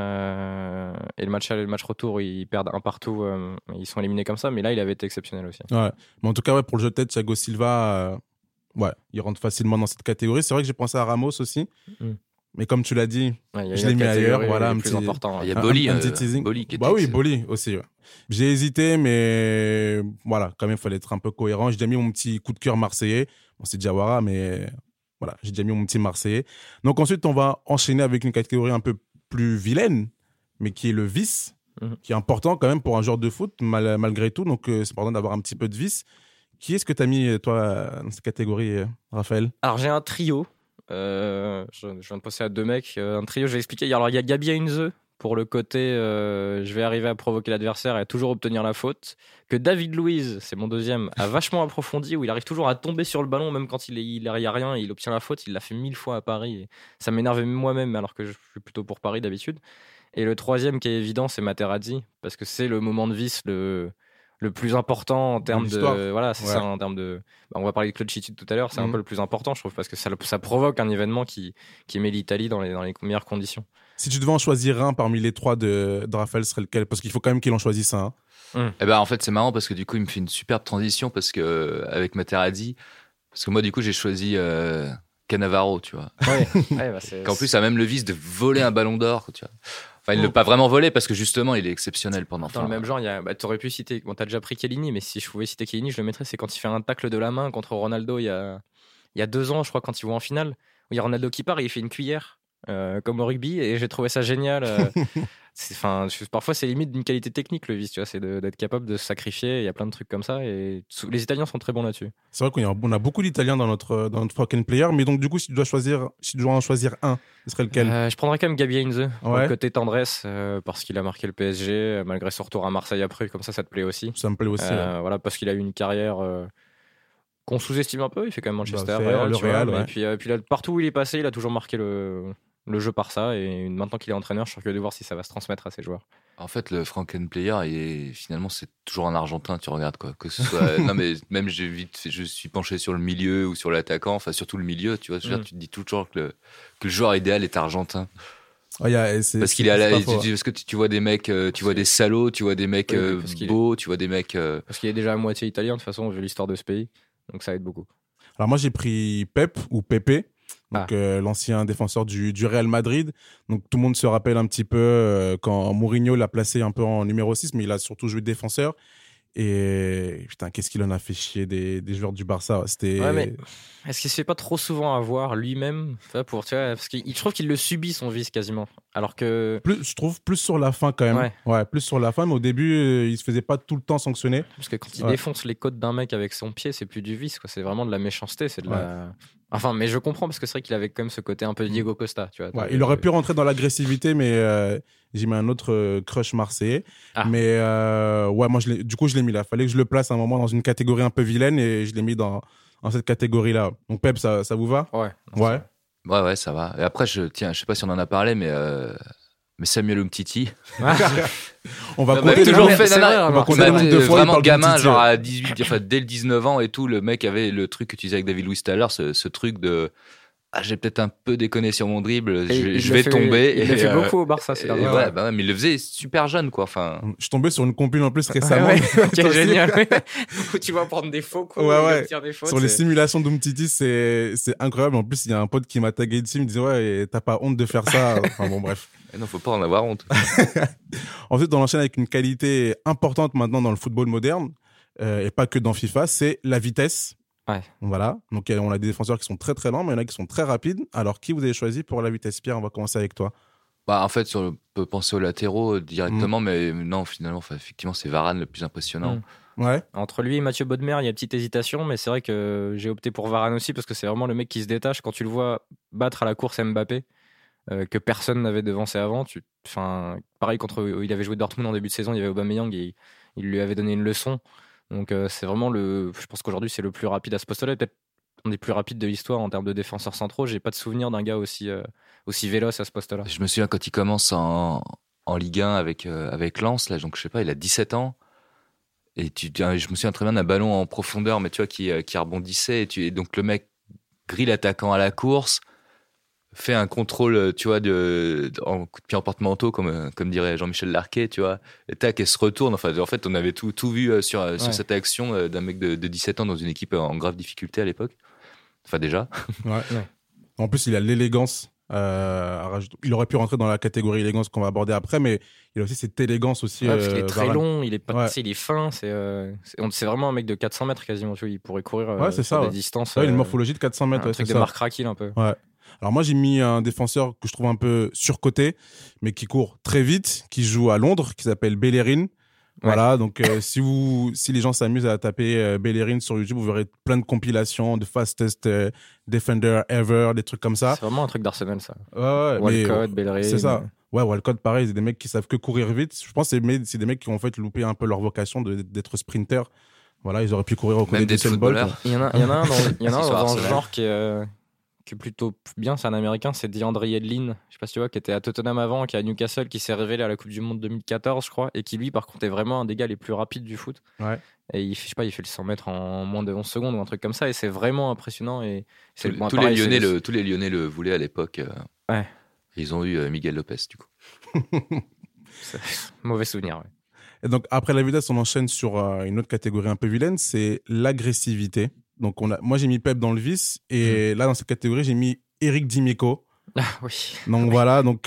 E: le match aller, le match retour, ils perdent un partout. Ils sont éliminés comme ça, mais là, il avait été exceptionnel aussi.
C: Ouais. Mais en tout cas, pour le jeu de tête, Thiago Silva, il rentre facilement dans cette catégorie. C'est vrai que j'ai pensé à Ramos aussi. Mais comme tu l'as dit, je l'ai mis ailleurs. Voilà, un petit
E: important.
D: Il y a Boli,
C: un petit teasing.
D: Boli qui
C: oui, Boli aussi. Ouais. J'ai hésité, mais voilà, quand même, il fallait être un peu cohérent. J'ai déjà mis mon petit coup de cœur marseillais. Bon, c'est Diawara, mais voilà, j'ai déjà mis mon petit marseillais. Donc ensuite, on va enchaîner avec une catégorie un peu plus vilaine, mais qui est le vice, qui est important quand même pour un joueur de foot, malgré tout. Donc c'est important d'avoir un petit peu de vice. Qui est-ce que tu as mis, toi, dans cette catégorie, Raphaël ?
E: Alors, j'ai un trio. Je viens de passer à 2 mecs. Un trio, j'ai expliqué. Alors, il y a Gabi Heinze pour le côté je vais arriver à provoquer l'adversaire et à toujours obtenir la faute. Que David Luiz, c'est mon deuxième, a vachement approfondi, où il arrive toujours à tomber sur le ballon, même quand il n'y a rien, et il obtient la faute. Il l'a fait 1000 fois à Paris. Et ça m'énervait moi-même, alors que je suis plutôt pour Paris d'habitude. Et le troisième qui est évident, c'est Materazzi, parce que c'est le moment de vice le plus important en termes de ça, en termes de on va parler de clutchitude tout à l'heure, c'est un peu le plus important, je trouve, parce que ça provoque un événement qui met l'Italie dans les meilleures conditions.
C: Si tu devais en choisir un parmi les 3 de Raphaël, ce serait lequel ? Parce qu'il faut quand même qu'il en choisisse un.
D: Eh ben en fait c'est marrant parce que du coup il me fait une superbe transition parce que avec Materazzi, parce que moi du coup j'ai choisi Cannavaro, tu vois. Qu'en plus a même le vice de voler un ballon d'or, tu vois. Enfin, il ne l'a pas vraiment volé parce que justement, il est exceptionnel pendant.
E: Dans le même genre, t'aurais pu citer. Bon, t'as déjà pris Chiellini, mais si je pouvais citer Chiellini, je le mettrais. C'est quand il fait un tacle de la main contre Ronaldo il y a 2 ans, je crois, quand ils vont en finale. Où il y a Ronaldo qui part et il fait une cuillère, comme au rugby, et j'ai trouvé ça génial. Parfois, c'est limite d'une qualité technique, le vice, tu vois, c'est d'être capable de se sacrifier. Il y a plein de trucs comme ça, et les Italiens sont très bons là-dessus.
C: C'est vrai qu'on a beaucoup d'Italiens dans notre Fucking Player, mais donc du coup, si tu dois en choisir un, ce serait lequel ?
E: Je prendrais quand même Gabi Heinze, pour le côté tendresse, parce qu'il a marqué le PSG, malgré son retour à Marseille après, comme ça te plaît aussi.
C: Ça me plaît aussi.
E: Voilà, parce qu'il a eu une carrière qu'on sous-estime un peu. Il fait quand même Manchester,
C: le Real,
E: et puis là, partout où il est passé, il a toujours marqué le jeu par ça, et maintenant qu'il est entraîneur, je suis curieux de voir si ça va se transmettre à ses joueurs.
D: En fait, le Frankenplayer, finalement, c'est toujours un Argentin, tu regardes, quoi. Que ce soit, non, mais même je suis penché sur le milieu ou sur l'attaquant, enfin, surtout le milieu, tu vois. Tu te dis toujours que le joueur idéal est argentin. Parce qu'il est à parce que tu vois des mecs, tu vois des salauds, tu vois des mecs beaux, tu vois des mecs.
E: Parce qu'il est déjà à moitié italien, de toute façon, vu l'histoire de ce pays. Donc ça aide beaucoup.
C: Alors moi, j'ai pris Pep ou Pepe. Donc l'ancien défenseur du Real Madrid. Donc tout le monde se rappelle un petit peu quand Mourinho l'a placé un peu en numéro 6, mais il a surtout joué défenseur. Et putain, qu'est-ce qu'il en a fait chier des joueurs du Barça.
E: Mais est-ce qu'il se fait pas trop souvent avoir lui-même, parce que je trouve qu'il le subit, son vice, quasiment. Alors que
C: je trouve plus sur la fin quand même. Ouais, plus sur la fin, mais au début il se faisait pas tout le temps sanctionner.
E: Parce que quand il défonce les côtes d'un mec avec son pied, c'est plus du vice, quoi. C'est vraiment de la méchanceté, c'est de la. Enfin, mais je comprends, parce que c'est vrai qu'il avait quand même ce côté un peu Diego Costa, tu vois.
C: Il aurait pu rentrer dans l'agressivité, mais j'ai mis un autre crush marseillais. Mais moi du coup je l'ai mis là. Fallait que je le place à un moment dans une catégorie un peu vilaine, et je l'ai mis dans cette catégorie-là. Donc Pep, ça vous va ?
D: Ouais, ça va. Et après, je sais pas si on en a parlé, mais Samuel Umtiti.
C: On va compter
D: toujours fait.
C: Vraiment
D: gamin, genre à 18, enfin dès le 19 ans et tout, le mec avait le truc que tu disais avec David Luiz tout à l'heure, ce truc de j'ai peut-être un peu déconné sur mon dribble,
E: Et
D: je vais tomber.
E: Il l'a fait beaucoup au Barça, c'est
D: et ouais, bah, mais il le faisait super jeune, quoi. Enfin,
C: Je suis tombé sur une compile en plus récemment.
E: Ok, génial. Où tu vas prendre des faux coups, tirer des fautes.
C: Sur les simulations d'Umtiti, c'est incroyable. En plus, il y a un pote qui m'a tagué dessus, il me disait ouais, t'as pas honte de faire ça. Enfin bon, bref.
D: non, faut pas en avoir honte.
C: Ensuite, on enchaîne avec une qualité importante maintenant dans le football moderne, et pas que dans FIFA, c'est la vitesse.
E: Ouais.
C: Voilà. Donc, on a des défenseurs qui sont très très lents, mais il y en a qui sont très rapides. Alors, qui vous avez choisi pour la vitesse, Pierre? On va commencer avec toi.
D: Bah, en fait, on peut penser aux latéraux directement, mais non, finalement, effectivement, c'est Varane le plus impressionnant.
C: Ouais.
E: Entre lui et Mathieu Bodmer, il y a une petite hésitation, mais c'est vrai que j'ai opté pour Varane aussi parce que c'est vraiment le mec qui se détache. Quand tu le vois battre à la course Mbappé, que personne n'avait devancé avant, pareil, il avait joué Dortmund en début de saison, il y avait Aubameyang et il lui avait donné une leçon. Donc c'est vraiment je pense qu'aujourd'hui c'est le plus rapide à ce poste-là, peut-être un des plus rapides de l'histoire en termes de défenseurs centraux. J'ai pas de souvenir d'un gars aussi véloce à ce poste-là.
D: Je me souviens quand il commence en Ligue 1 avec Lens, là, donc je sais pas, il a 17 ans. Et je me souviens très bien d'un ballon en profondeur, mais tu vois, qui rebondissait. Et donc le mec grille l'attaquant à la course, fait un contrôle, tu vois, en coup de pied en porte-manteau, comme dirait Jean-Michel Larquet, tu vois. Et tac, et se retourne. Enfin, en fait, on avait tout vu sur cette action d'un mec de 17 ans dans une équipe en grave difficulté à l'époque. Enfin, déjà.
C: Ouais. En plus, il a l'élégance. À rajouter. Il aurait pu rentrer dans la catégorie élégance qu'on va aborder après, mais il a aussi cette élégance aussi.
E: Parce qu'il est très long, il est pas,
C: Ouais.
E: il est fin. C'est vraiment un mec de 400 mètres quasiment. Tu vois, il pourrait courir
C: c'est
E: sur
C: ça,
E: des distances.
C: Il a une morphologie de 400 mètres.
E: Un truc
C: c'est
E: de
C: ça.
E: Marc Rakil un peu.
C: Ouais. Alors moi, j'ai mis un défenseur que je trouve un peu surcoté, mais qui court très vite, qui joue à Londres, qui s'appelle Bellerin. Voilà, donc si les gens s'amusent à taper Bellerin sur YouTube, vous verrez plein de compilations de fastest defender ever, des trucs comme ça.
E: C'est vraiment un truc d'Arsenal, ça.
C: Ouais,
E: Walcott, Bellerin.
C: C'est ça. Ouais, Walcott, pareil, c'est des mecs qui savent que courir vite. Je pense que c'est des mecs qui ont en fait loupé un peu leur vocation d'être sprinter. Voilà, ils auraient pu courir au côté
D: des footballeurs.
E: Il y en a un dans le genre qui est plutôt bien, c'est un américain, c'est DeAndre Yedlin, je sais pas si tu vois, qui était à Tottenham avant, qui est à Newcastle, qui s'est révélé à la Coupe du Monde 2014 je crois, et qui lui par contre est vraiment un des gars les plus rapides du foot.
C: Ouais.
E: Et il fait le 100 mètres en moins de 11 secondes ou un truc comme ça, et c'est vraiment impressionnant. Et
D: tous les Lyonnais le voulaient à l'époque.
E: Ouais.
D: Ils ont eu Miguel Lopez du coup.
E: Mauvais souvenir, ouais.
C: Et donc après la vitesse, on enchaîne sur une autre catégorie un peu vilaine, c'est l'agressivité. Donc moi j'ai mis Pep dans le vice, et là dans cette catégorie j'ai mis Eric Dimeco.
E: Ah oui.
C: Donc voilà, donc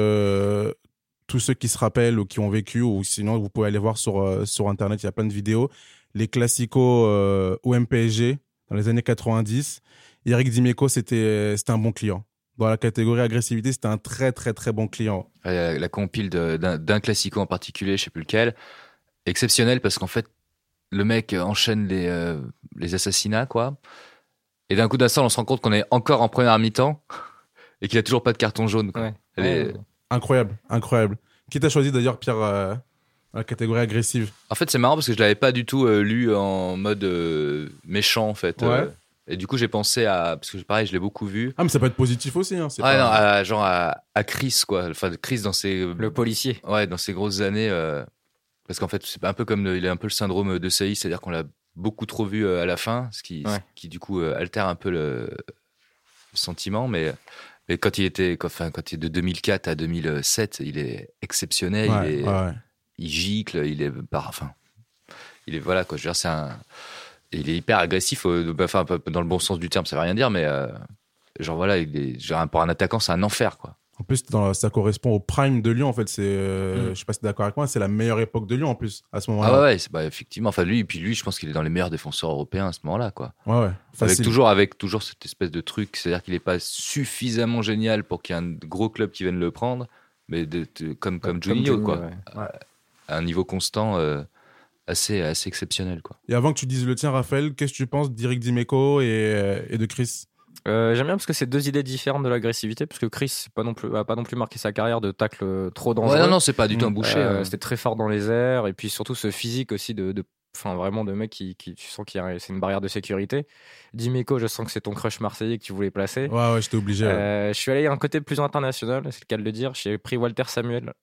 C: tous ceux qui se rappellent ou qui ont vécu, ou sinon vous pouvez aller voir sur internet, il y a plein de vidéos, les classicos OM PSG dans les années 90. Eric Dimeco c'était un bon client. Dans la catégorie agressivité, c'était un très très très bon client.
D: La compile d'un classico en particulier, je sais plus lequel, exceptionnel parce qu'en fait le mec enchaîne les assassinats, quoi. Et d'un coup d'un seul, on se rend compte qu'on est encore en première mi-temps et qu'il a toujours pas de carton jaune, quoi.
E: Ouais.
C: Incroyable. Qui t'a choisi d'ailleurs, Pierre, la catégorie agressive?
D: En fait, c'est marrant parce que je l'avais pas du tout lu en mode méchant, en fait.
C: Ouais.
D: Et du coup, j'ai pensé parce que pareil, je l'ai beaucoup vu.
C: Ah, mais ça peut être positif aussi, hein. C'est
D: non,
C: pas...
D: à Chris, quoi. Enfin, Chris dans ses...
E: Le policier.
D: Ouais, dans ses grosses années. Parce qu'en fait, c'est un peu comme il a un peu le syndrome de Saïs, c'est-à-dire qu'on l'a beaucoup trop vu à la fin, ce qui du coup altère un peu le sentiment. Mais quand il est de 2004 à 2007, il est exceptionnel. Il gicle, il est voilà quoi. Je veux dire, il est hyper agressif. Enfin, dans le bon sens du terme, ça veut rien dire, mais genre voilà, pour un attaquant, c'est un enfer, quoi.
C: En plus, ça correspond au prime de Lyon, en fait. Je sais pas si t'es d'accord avec moi, c'est la meilleure époque de Lyon, en plus, à ce moment-là.
D: Ah ouais, effectivement. Enfin, lui, je pense qu'il est dans les meilleurs défenseurs européens à ce moment-là, quoi.
C: Ouais.
D: Avec toujours cette espèce de truc, c'est-à-dire qu'il est pas suffisamment génial pour qu'il y ait un gros club qui vienne le prendre, mais comme Juninho, quoi.
C: Ouais.
D: À un niveau constant, assez exceptionnel, quoi.
C: Et avant que tu dises le tien, Raphaël, qu'est-ce que tu penses d'Eric Dimeco et de Chris?
E: J'aime bien parce que c'est deux idées différentes de l'agressivité, parce que Chris a pas non plus marqué sa carrière de tacle trop dangereux.
D: Ouais, non, c'est pas du tout un boucher.
E: C'était très fort dans les airs, et puis surtout ce physique aussi vraiment de mec qui tu sens c'est une barrière de sécurité. Dimeco, je sens que c'est ton crush marseillais que tu voulais placer.
C: Ouais, j'étais obligé.
E: Je suis allé à un côté plus international, c'est le cas de le dire. J'ai pris Walter Samuel.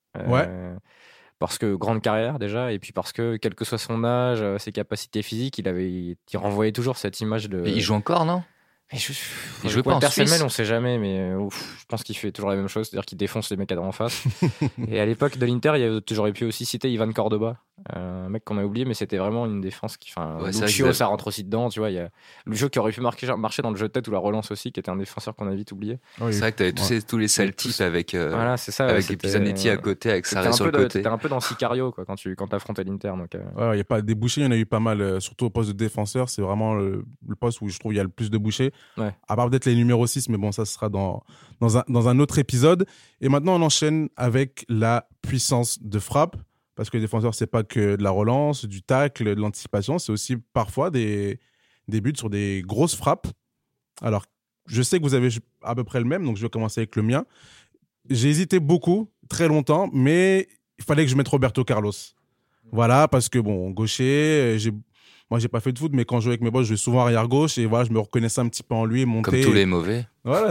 E: Parce que grande carrière déjà, et puis parce que quel que soit son âge, ses capacités physiques, il renvoyait toujours cette image de.
D: Et il joue encore, non?
E: Il joue pas en Suisse. On sait jamais, mais je pense qu'il fait toujours la même chose, c'est-à-dire qu'il défonce les mecs en face. Et à l'époque de l'Inter, j'aurais pu aussi citer Ivan Cordoba, un mec qu'on a oublié, mais c'était vraiment une défense qui, Lucio, ça rentre aussi dedans, tu vois. Il y a le jeu qui aurait pu marcher dans le jeu de tête ou la relance aussi, qui était un défenseur qu'on a vite oublié.
D: Oui. C'est vrai que t'avais tous les sales types avec
E: c'est ça,
D: avec Pizzanetti à côté, avec Sarri sur le côté.
E: T'étais un peu dans Sicario, quoi, quand t'affrontais l'Inter. Donc,
C: il y a pas des bouchées, il y en a eu pas mal, surtout au poste de défenseur. C'est vraiment le poste où je trouve il y a le plus de bouchées.
E: Ouais.
C: À part peut-être les numéros 6, mais bon, ça sera dans un autre épisode. Et maintenant, on enchaîne avec la puissance de frappe. Parce que le défenseur, c'est pas que de la relance, du tacle, de l'anticipation. C'est aussi parfois des buts sur des grosses frappes. Alors, je sais que vous avez à peu près le même, donc je vais commencer avec le mien. J'ai hésité beaucoup, très longtemps, mais il fallait que je mette Roberto Carlos. Voilà, parce que bon, gaucher, moi, j'ai pas fait de foot, mais quand je jouais avec mes boss, je jouais souvent arrière-gauche et voilà, je me reconnaissais un petit peu en lui et monter.
D: Comme tous les mauvais.
C: Voilà.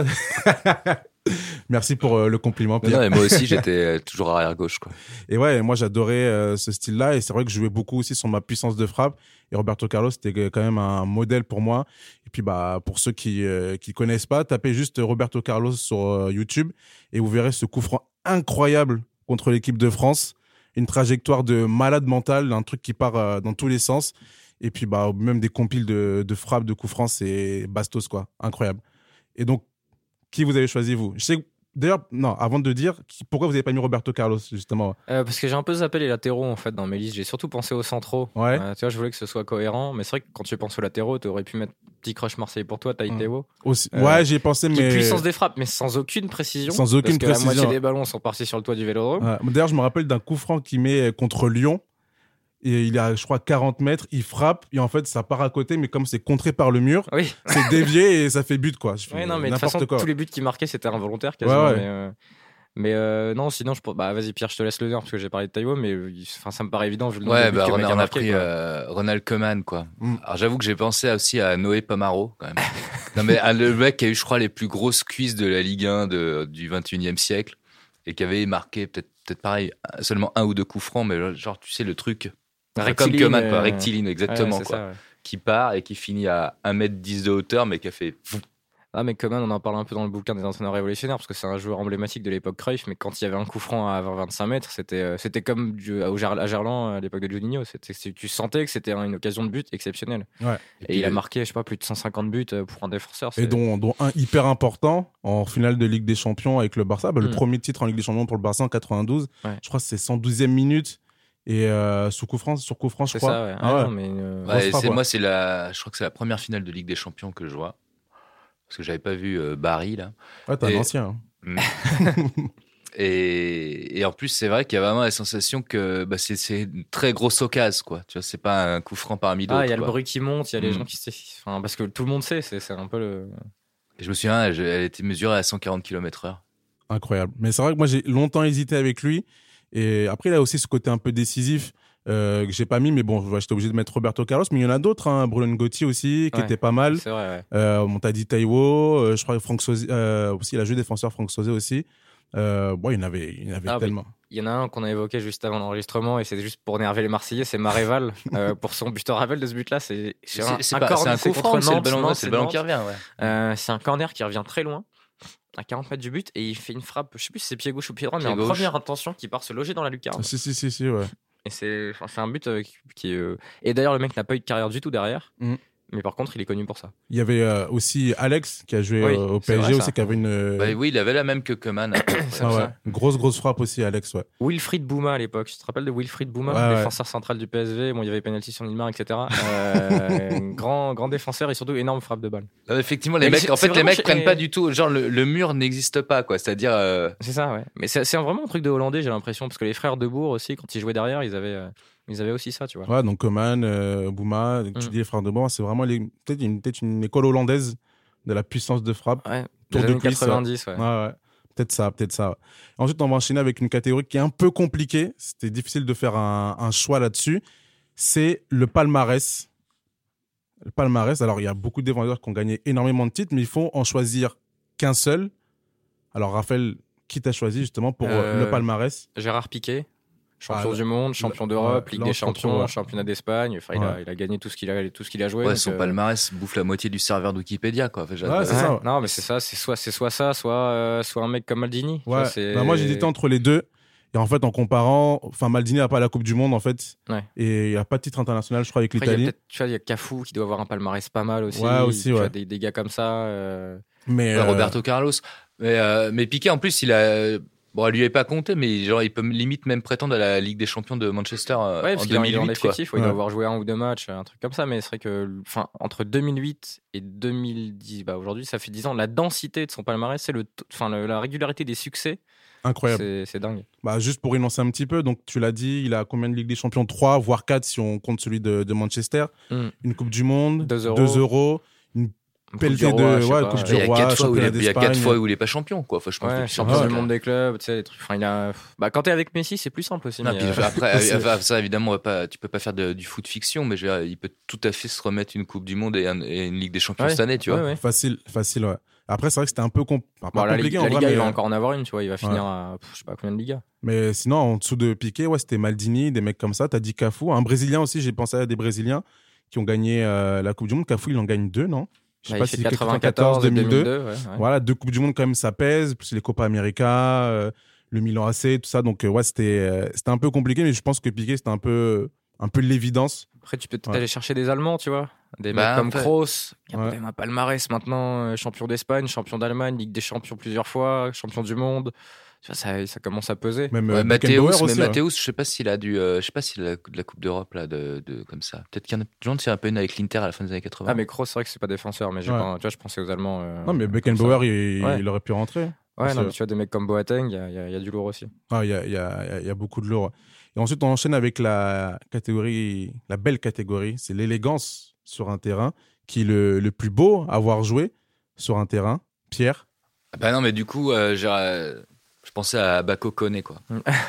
C: Merci pour le compliment, Pierre.
D: Non, et moi aussi, j'étais toujours arrière-gauche, quoi.
C: Et ouais, moi, j'adorais ce style-là et c'est vrai que je jouais beaucoup aussi sur ma puissance de frappe. Et Roberto Carlos, c'était quand même un modèle pour moi. Et puis, pour ceux qui connaissent pas, tapez juste Roberto Carlos sur YouTube et vous verrez ce coup franc incroyable contre l'équipe de France. Une trajectoire de malade mental, un truc qui part dans tous les sens. Et puis, même des compiles de frappes, de coups francs, c'est bastos, quoi. Incroyable. Et donc, qui vous avez choisi, vous? Je sais que, d'ailleurs, non, avant de dire, pourquoi vous n'avez pas mis Roberto Carlos, justement?
E: Parce que j'ai un peu zappé les latéraux, en fait, dans mes listes. J'ai surtout pensé aux centraux.
C: Ouais.
E: Tu vois, je voulais que ce soit cohérent. Mais c'est vrai que quand tu penses aux latéraux, tu aurais pu mettre petit crush Marseille pour toi, Taïteo.
C: Ouais, j'y ai pensé, mais.
E: Puissance des frappes, mais sans aucune précision.
C: Sans aucune
E: précision.
C: Parce
E: que la moitié des ballons sont partis sur le toit du Vélodrome.
C: Ouais. D'ailleurs, je me rappelle d'un coup franc qu'il met contre Lyon. Et il est à, je crois, 40 mètres, il frappe, et en fait, ça part à côté, mais comme c'est contré par le mur, c'est dévié et ça fait but, quoi.
E: Oui, non, mais de toute façon, tous les buts qu'il marquait, c'était involontaire, quasiment.
C: Ouais.
E: Mais non, sinon, vas-y, Pierre, je te laisse le dire, parce que j'ai parlé de Taïwo, mais ça me paraît évident. Vu le
D: on a pris Ronald Koeman, quoi. Alors, j'avoue que j'ai pensé aussi à Noé Pomaro, quand même. Non, mais le mec qui a eu, je crois, les plus grosses cuisses de la Ligue 1 du 21e siècle, et qui avait marqué peut-être pareil, seulement 1 ou 2 coups francs, mais genre, tu sais, le truc. Comme Koeman, quoi, rectiligne, exactement, quoi. Ça, qui part et qui finit à 1m10 de hauteur, mais qui a fait.
E: Ah, mais Koeman, on en parle un peu dans le bouquin des entraîneurs révolutionnaires, parce que c'est un joueur emblématique de l'époque Cruyff, mais quand il y avait un coup franc à 25 mètres, c'était comme à Gerland à l'époque de Juninho. Tu sentais que c'était une occasion de but exceptionnelle.
C: Ouais.
E: Et il a marqué, je sais pas, plus de 150 buts pour un défenseur.
C: Et dont un hyper important en finale de Ligue des Champions avec le Barça. Le premier titre en Ligue des Champions pour le Barça en 92. Ouais. Je crois que c'est 112e minute. Et sur coup franc, je crois.
E: C'est ça, ouais.
D: Moi, je crois que c'est la première finale de Ligue des Champions que je vois. Parce que j'avais pas vu Barry, là.
C: Ouais, t'es un ancien.
D: Et en plus, c'est vrai qu'il y a vraiment la sensation que c'est une très grosse occasion, quoi. Tu vois, c'est pas un coup franc parmi d'autres.
E: Il y a le bruit qui monte, il y a les gens qui parce que tout le monde sait, c'est un peu le...
D: Et je me souviens, elle était mesurée à 140 km/h.
C: Incroyable. Mais c'est vrai que moi, j'ai longtemps hésité avec lui. Et après, il a aussi ce côté un peu décisif que j'ai pas mis, mais bon, j'étais obligé de mettre Roberto Carlos. Mais il y en a d'autres, hein. Bruno Gotti aussi, qui était pas mal.
E: C'est vrai,
C: on t'a dit Taïwo, je crois que Franck Sauzé, aussi, il a joué défenseur, Franck Sauzé aussi. Il y en avait tellement.
E: Il y en a un qu'on a évoqué juste avant l'enregistrement, et c'est juste pour énerver les Marseillais, c'est Maréval. Pour son but, je te rappelle de ce but-là, c'est un
D: coup franc, c'est le ballon qui revient.
E: C'est un corner qui revient très loin, à 40 mètres du but, et il fait une frappe, je sais plus si c'est pied gauche ou pied droit, mais en première intention qui part se loger dans la lucarne.
C: Si, ouais.
E: Et c'est un but qui et d'ailleurs le mec n'a pas eu de carrière du tout derrière. Mais par contre, il est connu pour ça.
C: Il y avait aussi Alex qui a joué au PSG aussi, qui avait une.
D: Oui, il avait la même que Koeman.
C: Une grosse frappe aussi, Alex. Ouais.
E: Wilfried Bouma à l'époque. Tu te rappelles de Wilfried Bouma, défenseur central du PSV. Bon, il y avait penalty sur Neymar, etc. Grand défenseur et surtout énorme frappe de balle.
D: Effectivement, les mecs prennent pas du tout. Genre le mur n'existe pas, quoi. C'est-à-dire.
E: C'est ça, ouais. Mais c'est vraiment un truc de Hollandais, j'ai l'impression, parce que les frères Debourg aussi, quand ils jouaient derrière, ils avaient aussi ça, tu vois.
C: Ouais, donc Koeman, Bouma, tu dis les frères de Bourg, c'est vraiment peut-être une école hollandaise de la puissance de frappe.
E: Ouais, des années 90,
C: ouais. Peut-être ça. Ensuite, on va enchaîner avec une catégorie qui est un peu compliquée. C'était difficile de faire un choix là-dessus. C'est le palmarès. Le palmarès, alors il y a beaucoup de défenseurs qui ont gagné énormément de titres, mais il faut en choisir qu'un seul. Alors, Raphaël, qui t'as choisi justement pour le palmarès?
E: Gérard Piqué. Champion du monde, champion d'Europe, Ligue des Champions,
C: ouais.
E: championnat d'Espagne. Enfin, il a gagné tout ce qu'il a joué.
D: Ouais,
E: donc,
D: son palmarès bouffe la moitié du serveur d'Wikipédia, quoi. Enfin,
C: Ouais, c'est ça.
E: Non, mais c'est ça. C'est soit ça, soit un mec comme Maldini.
C: Ouais.
E: Tu vois,
C: Bah, moi, j'hésitais entre les deux. Et en fait, en comparant, Maldini n'a pas la Coupe du Monde, en fait.
E: Ouais.
C: Et il n'y a pas de titre international, je crois, avec
E: Après,
C: l'Italie.
E: il y a Cafu qui doit avoir un palmarès pas mal aussi.
C: Ouais, aussi,
E: Tu vois,
C: ouais.
E: des gars comme ça.
C: Mais,
D: Ouais, Roberto Carlos. Mais Piqué, en plus, bon, elle lui avait pas compté, mais genre, il peut limite même prétendre à la Ligue des Champions de Manchester
E: Ouais, parce
D: en
E: qu'il est
D: 2008,
E: en
D: quoi.
E: effectif, il doit avoir joué 1 ou 2 matchs, un truc comme ça, mais c'est vrai que entre 2008 et 2010, aujourd'hui, ça fait 10 ans, la densité de son palmarès, c'est la régularité des succès,
C: incroyable.
E: c'est dingue.
C: Bah, juste pour énoncer un petit peu, donc tu l'as dit, il a combien de Ligue des Champions? 3, voire 4 si on compte celui de Manchester. Une Coupe du Monde,
E: 2
C: euros, une pelletée de Coupe du Roi, championnat d'Espagne.
D: Il y a 4 fois où il est pas champion, quoi. Enfin, je pense que
E: champion du monde des clubs, tu sais, des trucs. Quand t'es avec Messi, c'est plus simple aussi.
D: Après, ça, évidemment, tu peux pas faire du foot fiction, mais il peut tout à fait se remettre une Coupe du Monde et une Ligue des Champions cette année, tu vois.
E: Ouais.
C: Facile, ouais. Après, c'est vrai que c'était un peu compliqué.
E: La Liga, il va encore en avoir une, tu vois. Il va finir à, je sais pas combien de Liga.
C: Mais sinon, en dessous de Piqué, c'était Maldini, des mecs comme ça. T'as dit Cafu. Un Brésilien aussi, j'ai pensé à des Brésiliens qui ont gagné la Coupe du Monde. Cafu, il en gagne 2, non?
E: Je sais pas si c'est 94, 2002.
C: Voilà, 2 Coupes du Monde, quand même, ça pèse. Plus les Copa América, le Milan AC, tout ça. Donc, c'était un peu compliqué, mais je pense que Piqué, c'était un peu l'évidence.
E: Après, tu peux peut-être aller chercher des Allemands, tu vois. Des mecs comme Kroos, qui a quand même un palmarès maintenant, champion d'Espagne, champion d'Allemagne, Ligue des Champions plusieurs fois, champion du monde. Tu vois, ça commence à peser.
C: Même
D: Mathéus, je sais pas s'il a de la Coupe d'Europe là, de comme ça. Peut-être qu'il y en a plein qui un peu une avec l'Inter à la fin des années 80.
E: Ah, mais Kroos, c'est vrai que c'est pas défenseur, mais tu vois, je pensais aux Allemands.
C: Non, mais Beckenbauer, il aurait pu rentrer.
E: Ouais, non, mais tu vois, des mecs comme Boateng, il y a du lourd aussi.
C: Ah, il y a beaucoup de lourd. Et ensuite, on enchaîne avec la belle catégorie, c'est l'élégance sur un terrain, qui est le plus beau à avoir joué sur un terrain. Pierre?
D: Bah non, mais du coup, je pensais à Bako Koné, quoi.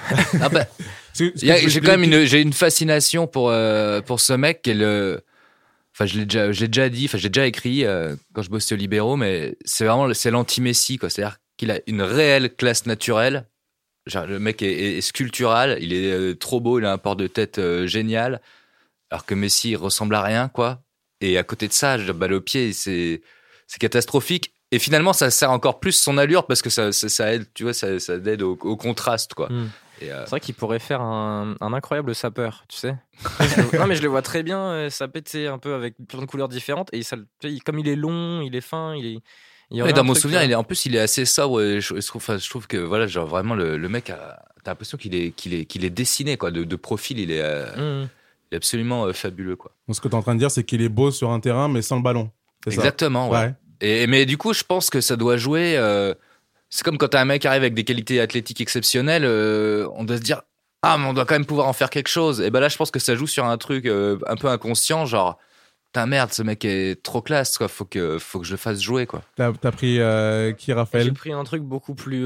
D: J'ai une fascination pour ce mec qui est Enfin, je l'ai déjà dit, j'ai déjà écrit quand je bossais aux Libéraux, mais c'est l'anti-Messi, quoi. C'est-à-dire qu'il a une réelle classe naturelle. Genre, le mec est sculptural, il est trop beau, il a un port de tête génial, alors que Messi il ressemble à rien, quoi. Et à côté de ça, balle au pied, c'est catastrophique. Et finalement, ça sert encore plus son allure parce que ça aide, tu vois, ça aide au contraste, quoi.
E: C'est vrai qu'il pourrait faire un incroyable sapeur, tu sais. Non, mais je le vois très bien saper un peu avec plein de couleurs différentes. Et comme il est long, il est fin,
D: dans mon souvenir, il est assez sobre. Je trouve que voilà, genre vraiment le mec t'as l'impression qu'il est dessiné, quoi, de profil. Il est absolument fabuleux, quoi.
C: Donc ce que tu es en train de dire, c'est qu'il est beau sur un terrain, mais sans le ballon. C'est
D: exactement,
C: ça.
D: Ouais. Mais du coup, je pense que ça doit jouer. C'est comme quand t'as un mec qui arrive avec des qualités athlétiques exceptionnelles, on doit se dire mais on doit quand même pouvoir en faire quelque chose. Et ben là, je pense que ça joue sur un truc un peu inconscient, genre merde, ce mec est trop classe, quoi. Faut que je le fasse jouer, quoi.
C: T'as pris qui, Raphaël?
E: J'ai pris un truc beaucoup plus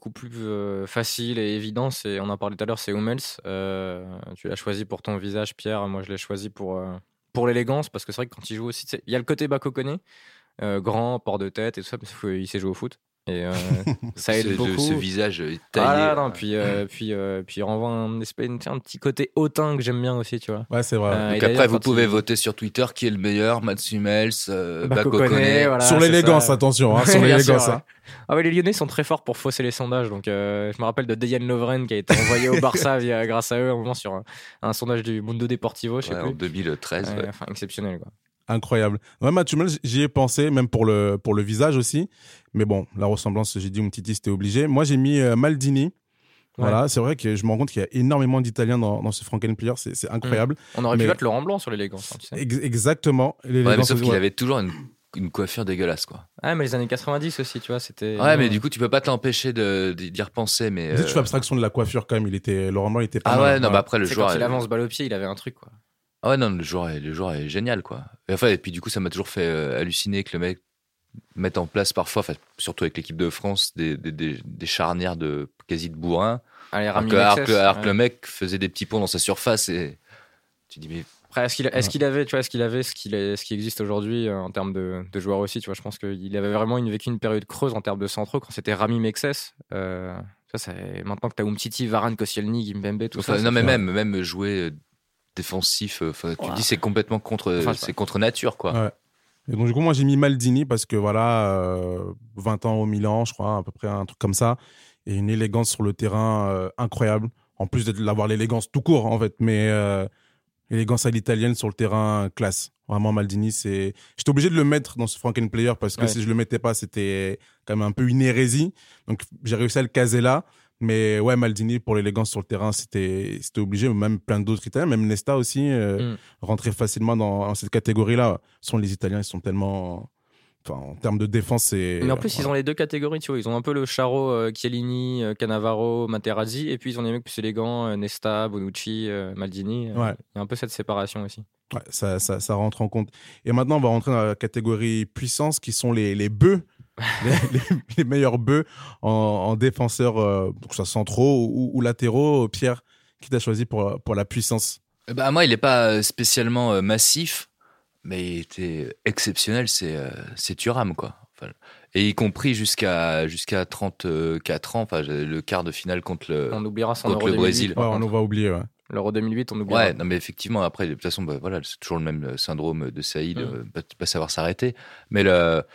E: facile et évident. On en parlait tout à l'heure, c'est Hummels. Tu l'as choisi pour ton visage, Pierre. Moi, je l'ai choisi pour l'élégance, parce que c'est vrai que quand il joue aussi, il y a le côté Bako Koné, grand, port de tête et tout ça, parce qu'il sait jouer au foot. Et ça aide beaucoup.
D: Ce visage taillé.
E: Puis il renvoie un petit côté hautain que j'aime bien aussi, tu vois.
C: Ouais, c'est vrai.
D: Donc après, vous pouvez voter sur Twitter qui est le meilleur, Mats Hummels, Bako Koné.
E: Voilà,
C: sur l'élégance, attention, sur l'élégance.
E: Ah ouais, les Lyonnais sont très forts pour fausser les sondages. Donc je me rappelle de Dejan Lovren qui a été envoyé au Barça grâce à eux, un moment sur un sondage du Mundo Deportivo, je sais plus.
D: En 2013.
E: Enfin, exceptionnel, quoi.
C: Incroyable. Ouais, Mathieu Hummels, j'y ai pensé, même pour le visage aussi. Mais bon, la ressemblance, j'ai dit Umtiti, c'était obligé. Moi, j'ai mis Maldini. Voilà, c'est vrai que je me rends compte qu'il y a énormément d'Italiens dans ce Frankenplayer, c'est incroyable.
E: On aurait pu mettre Laurent Blanc sur l'élégance, tu sais.
C: Exactement.
D: Mais sauf qu'il avait toujours une coiffure dégueulasse, quoi.
E: Ah, mais les années 90 aussi, tu vois, c'était.
D: Ouais, mais du coup, tu peux pas t'empêcher d'y repenser, mais.
C: Tu fais abstraction de la coiffure quand même. Laurent Blanc, il était pas mal.
D: Ah ouais, non, bah après le joueur.
E: Quand il avance balle au pied, il avait un truc, quoi.
D: Ah ouais, non, le joueur est génial, quoi. Et puis du coup, ça m'a toujours fait halluciner que le mec mette en place parfois, surtout avec l'équipe de France, des charnières quasi de bourrin. Alors que le mec faisait des petits ponts dans sa surface et tu dis mais.
E: Après, est-ce qu'il avait ce qui existe aujourd'hui en termes de joueurs aussi, tu vois, je pense qu'il avait vraiment vécu une période creuse en termes de centraux quand c'était Rami Mexès. Maintenant que t'as Umtiti, Varane, Koscielny, Kimpembe, tout ça.
D: Non, mais même jouer défensif, tu dis c'est complètement c'est contre nature, quoi.
C: Ouais. Et donc, du coup, moi, j'ai mis Maldini parce que 20 ans au Milan, je crois, à peu près un truc comme ça. Et une élégance sur le terrain incroyable. En plus d'avoir l'élégance tout court, en fait. Mais élégance à l'italienne sur le terrain, classe. Vraiment, Maldini, c'est... J'étais obligé de le mettre dans ce Franken Player parce que si je le mettais pas, c'était quand même un peu une hérésie. Donc, j'ai réussi à le caser là. Mais ouais, Maldini, pour l'élégance sur le terrain, c'était obligé. Même plein d'autres Italiens, même Nesta aussi, rentrait facilement dans cette catégorie-là. Les Italiens, ils sont tellement... Enfin, en termes de défense, c'est...
E: Mais en plus, ils ont les deux catégories, tu vois. Ils ont un peu le Charo, Chiellini, Cannavaro, Materazzi. Et puis, ils ont les mecs plus élégants, Nesta, Bonucci, Maldini. Il y a un peu cette séparation aussi.
C: Ouais, ça rentre en compte. Et maintenant, on va rentrer dans la catégorie puissance, qui sont les bœufs. les meilleurs bœufs en défenseurs, donc que ce soit centraux ou latéraux. Pierre, qui t'a choisi pour la puissance?
D: Moi, il n'est pas spécialement massif, mais il était exceptionnel. C'est Thuram, quoi. Enfin, et y compris jusqu'à 34 ans, le quart de finale contre le Brésil.
C: Ouais, on va oublier. Ouais.
E: L'Euro 2008, on oublie. Ouais,
D: non, mais effectivement, après, de toute façon, c'est toujours le même syndrome de Saïd, pas savoir s'arrêter. Mais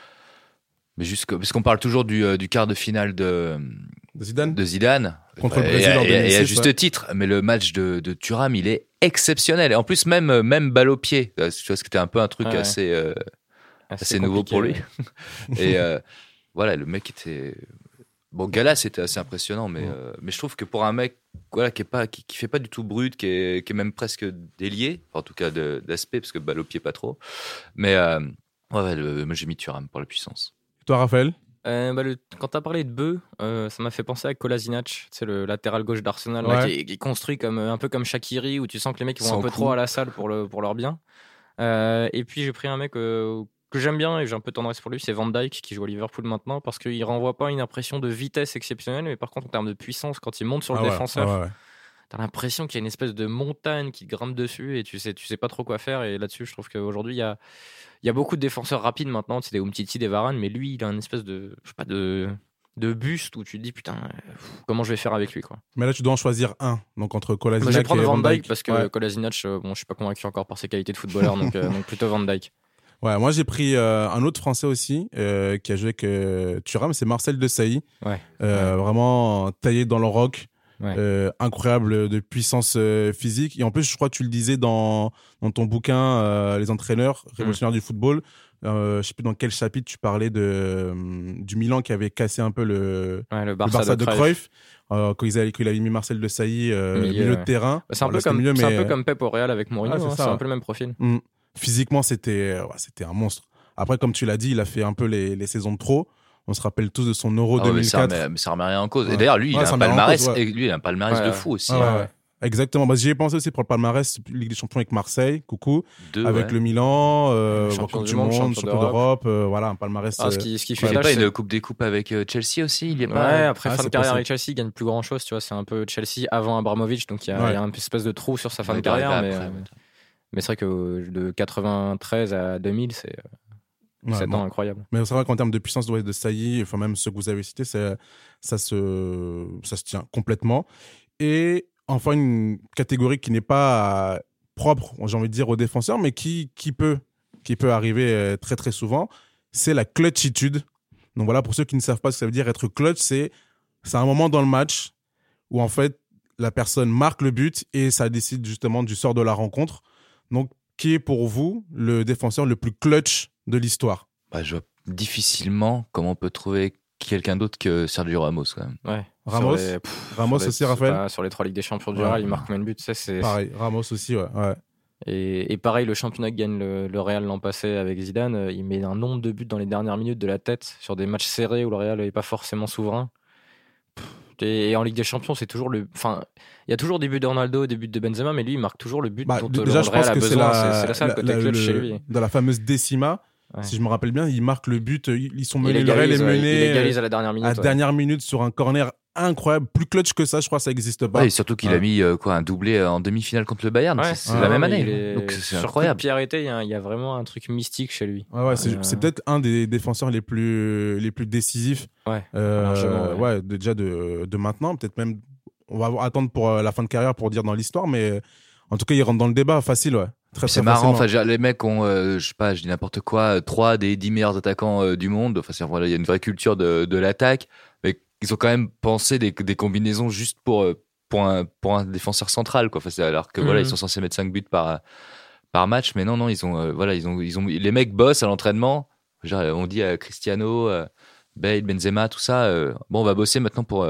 D: parce qu'on parle toujours du quart de finale de Zidane
C: contre le Brésil en 2006,
D: et à juste titre, mais le match de Thuram, il est exceptionnel. Et en plus, même balle au pied, tu vois, c'était un peu un truc assez nouveau pour lui. Et le mec était... Bon, Gala, c'était assez impressionnant, mais je trouve que pour un mec qui fait pas du tout brut, qui est même presque délié, en tout cas d'aspect, parce que balle au pied, pas trop. Mais moi, j'ai mis Thuram pour la puissance.
C: Toi, Raphaël?
E: Quand tu as parlé de bœuf, ça m'a fait penser à Kolasinac, c'est le latéral gauche d'Arsenal, qui est construit un peu comme Shaqiri, où tu sens que les mecs vont un peu trop à la salle pour leur bien. Et puis j'ai pris un mec que j'aime bien et j'ai un peu tendresse pour lui, c'est Van Dijk, qui joue à Liverpool maintenant, parce qu'il renvoie pas une impression de vitesse exceptionnelle, mais par contre en termes de puissance, quand il monte sur le défenseur, t'as l'impression qu'il y a une espèce de montagne qui te grimpe dessus et tu sais pas trop quoi faire. Et là-dessus, je trouve qu'aujourd'hui, il y a beaucoup de défenseurs rapides maintenant, c'est des Umtiti, des Varane, mais lui, il a une espèce de buste où tu te dis putain, comment je vais faire avec lui, quoi.
C: Mais là, tu dois en choisir un, donc entre Kolasinac
E: je vais prendre
C: et
E: Van Dijk parce que Kolasinac, je suis pas convaincu encore par ses qualités de footballeur, donc plutôt Van Dijk.
C: Ouais, moi j'ai pris un autre Français aussi qui a joué avec Thuram, c'est Marcel Desailly. Vraiment taillé dans le roc. Incroyable de puissance physique. Et en plus, je crois que tu le disais dans ton bouquin, Les entraîneurs révolutionnaires du football. Je sais plus dans quel chapitre tu parlais du Milan qui avait cassé un peu le Barça de Cruyff. Quand il avait mis Marcel Desailly milieu de terrain.
E: C'est un peu comme Pep au Real avec Mourinho. C'est un peu le même profil.
C: Physiquement, c'était un monstre. Après, comme tu l'as dit, il a fait un peu les saisons de trop. On se rappelle tous de son Euro 2004.
D: Mais ça remet rien en cause. Et d'ailleurs, lui, il a un palmarès. Et lui, il a un palmarès de fou aussi.
C: Exactement. J'y ai pensé aussi pour le palmarès. Ligue des Champions avec Marseille, coucou. Avec le Milan, Coupe du Monde, Champion d'Europe. Un palmarès.
E: Ce qui fait
D: pas une Coupe des Coupes avec Chelsea aussi. Il est
E: pas. Après fin de carrière avec Chelsea, il gagne plus grand chose. Tu vois, c'est un peu Chelsea avant Abramovich, donc il y a une espèce de trou sur sa fin de carrière. Mais c'est vrai que de 93 à 2000, c'est 7 ans incroyable.
C: Mais c'est vrai qu'en termes de puissance de Sailly, enfin même ceux que vous avez cités, ça se tient complètement. Et enfin, une catégorie qui n'est pas propre, j'ai envie de dire, aux défenseurs, mais qui peut arriver très très souvent, c'est la clutchitude. Donc voilà, pour ceux qui ne savent pas ce que ça veut dire être clutch, c'est un moment dans le match où en fait la personne marque le but et ça décide justement du sort de la rencontre. Donc, qui est pour vous le défenseur le plus clutch de l'histoire?
D: Je vois difficilement comment on peut trouver quelqu'un d'autre que Sergio Ramos, quand même.
E: Ouais.
C: Ramos aussi, Raphaël?
E: Sur les 3 Ligues des Champions du Real, il marque combien de buts?
C: Pareil, Ramos aussi, ouais.
E: Et pareil, le championnat que gagne le Real l'an passé avec Zidane, il met un nombre de buts dans les dernières minutes de la tête sur des matchs serrés où le Real n'est pas forcément souverain. Et en Ligue des Champions, c'est toujours il y a toujours des buts de Ronaldo, des buts de Benzema, mais lui, il marque toujours le but dont
C: déjà,
E: le Real a besoin.
C: C'est
E: ça le côté clutch chez lui.
C: Dans la fameuse Décima, si je me rappelle bien, il marque le but. Ils sont menés,
E: il égalise à la dernière minute.
C: Dernière minute sur un corner incroyable. Plus clutch que ça, je crois, ça n'existe pas.
D: Ouais, et surtout qu'il a mis un doublé en demi-finale contre le Bayern. C'est la même année. Donc c'est incroyable.
E: Pierre Été, il y a vraiment un truc mystique chez lui.
C: C'est peut-être un des défenseurs les plus décisifs. Déjà de maintenant. Peut-être même, on va attendre pour la fin de carrière pour dire dans l'histoire, mais en tout cas, il rentre dans le débat facile, ouais.
D: C'est marrant, les mecs ont, je dis n'importe quoi, 3 des 10 meilleurs attaquants du monde. Il y a une vraie culture de l'attaque, mais ils ont quand même pensé des combinaisons juste pour un défenseur central, quoi. Alors que ils sont censés mettre 5 buts par match, mais non, ils ont les mecs bossent à l'entraînement. On dit à Cristiano, Bale, Benzema, tout ça. On va bosser maintenant pour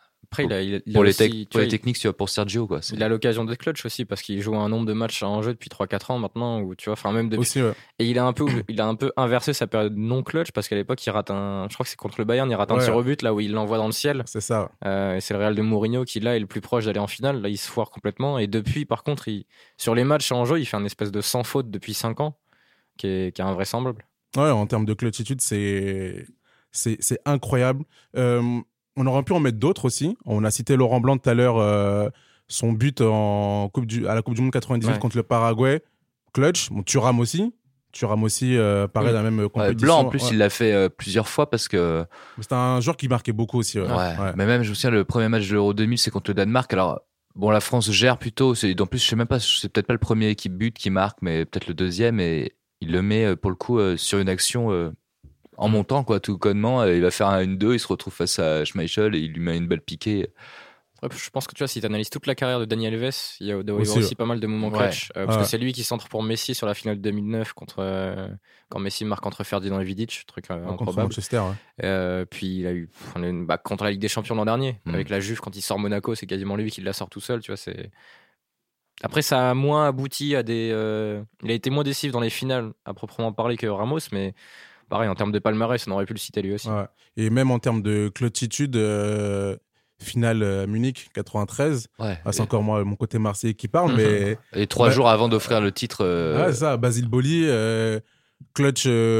D: les techniques, pour Sergio, quoi.
E: Il a l'occasion d'être clutch aussi parce qu'il joue un nombre de matchs en jeu depuis 3-4 ans maintenant, où tu vois, enfin même depuis.
C: Aussi, ouais.
E: Et il a un peu inversé sa période non clutch parce qu'à l'époque il rate je crois que c'est contre le Bayern, il rate un tir au but là où il l'envoie dans le ciel.
C: C'est ça.
E: Et c'est le Real de Mourinho qui là est le plus proche d'aller en finale. Là il se foire complètement et depuis par contre sur les matchs en jeu il fait une espèce de sans faute depuis 5 ans qui est invraisemblable.
C: Ouais, en termes de clutchitude c'est incroyable. On aurait pu en mettre d'autres aussi. On a cité Laurent Blanc tout à l'heure, son but à la Coupe du Monde 98 contre le Paraguay. Clutch. Bon, Thuram aussi, pareil, dans la même compétition.
D: Blanc, en plus, il l'a fait plusieurs fois parce que...
C: C'est un joueur qui marquait beaucoup aussi.
D: Mais même, je me souviens, le premier match de l'Euro 2000, c'est contre le Danemark. Alors, la France gère plutôt. En plus, je sais même pas, c'est peut-être pas le premier but qui marque, mais peut-être le deuxième. Et il le met, pour le coup, sur une action... en montant, quoi, tout connement, il va faire un 1-2, il se retrouve face à Schmeichel et il lui met une balle piquée.
E: Je pense que tu vois, si tu analyses toute la carrière de Dani Alves, il y a aussi pas mal de moments clutch. Parce que c'est lui qui centre pour Messi sur la finale de 2009 quand Messi marque contre Ferdinand et Vidic, truc improbable.
C: Contre Manchester,
E: puis il a eu contre la Ligue des Champions l'an dernier, avec la Juve, quand il sort Monaco, c'est quasiment lui qui la sort tout seul, tu vois, c'est... Après, ça a moins abouti à des... Il a été moins décisif dans les finales, à proprement parler, que Ramos, mais... Pareil, en termes de palmarès, on aurait pu le citer lui aussi.
C: Ouais. Et même en termes de clutchitude, finale Munich 93, c'est encore moi, mon côté marseillais qui parle. Mais...
D: Et 3 jours avant d'offrir le titre...
C: ça, Basile Boli, clutch.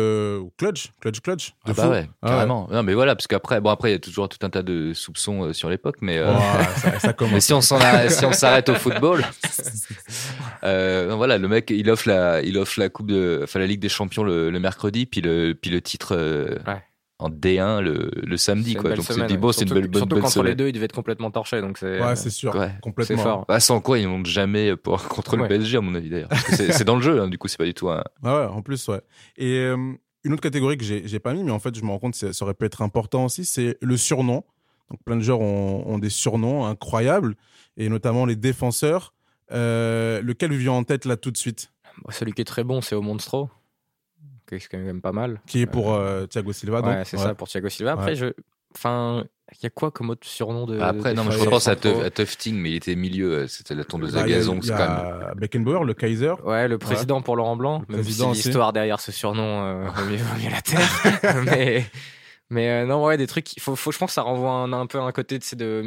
D: Carrément. Non, mais voilà, parce qu'après, il y a toujours tout un tas de soupçons sur l'époque, mais,
C: ça commence.
D: Mais si on s'arrête au football, le mec, il offre la coupe la Ligue des Champions le mercredi, puis le titre en D1 le samedi, quoi. Donc
E: semaine,
D: c'est une bonne
E: surtout contre
D: semaine.
E: les deux, ils devaient être complètement torchés, donc c'est.
C: Ouais, c'est sûr, complètement.
E: C'est fort.
D: Sans quoi ils montent jamais contre le PSG, à mon avis, d'ailleurs. Parce que c'est dans le jeu, hein, du coup, c'est pas du tout un.
C: En plus, ouais. Et une autre catégorie que j'ai pas mis, mais en fait, je me rends compte que ça aurait pu être important aussi, c'est le surnom. Donc, plein de joueurs ont des surnoms incroyables, et notamment les défenseurs. Lequel vous vient en tête là tout de suite?
E: Celui qui est très bon, c'est au Monstro. C'est quand même pas mal.
C: Qui est pour Thiago Silva, donc.
E: C'est ça, pour Thiago Silva. Après, il y a quoi comme autre surnom de.
D: Après, je repense à Tufting, mais il était milieu, c'était la tondeuse à gazon.
C: Il y a Beckenbauer, le Kaiser.
E: Ouais, le président pour Laurent Blanc. Même si l'histoire derrière ce surnom, vaut mieux la terre. Mais des trucs. Je pense que ça renvoie un peu à un côté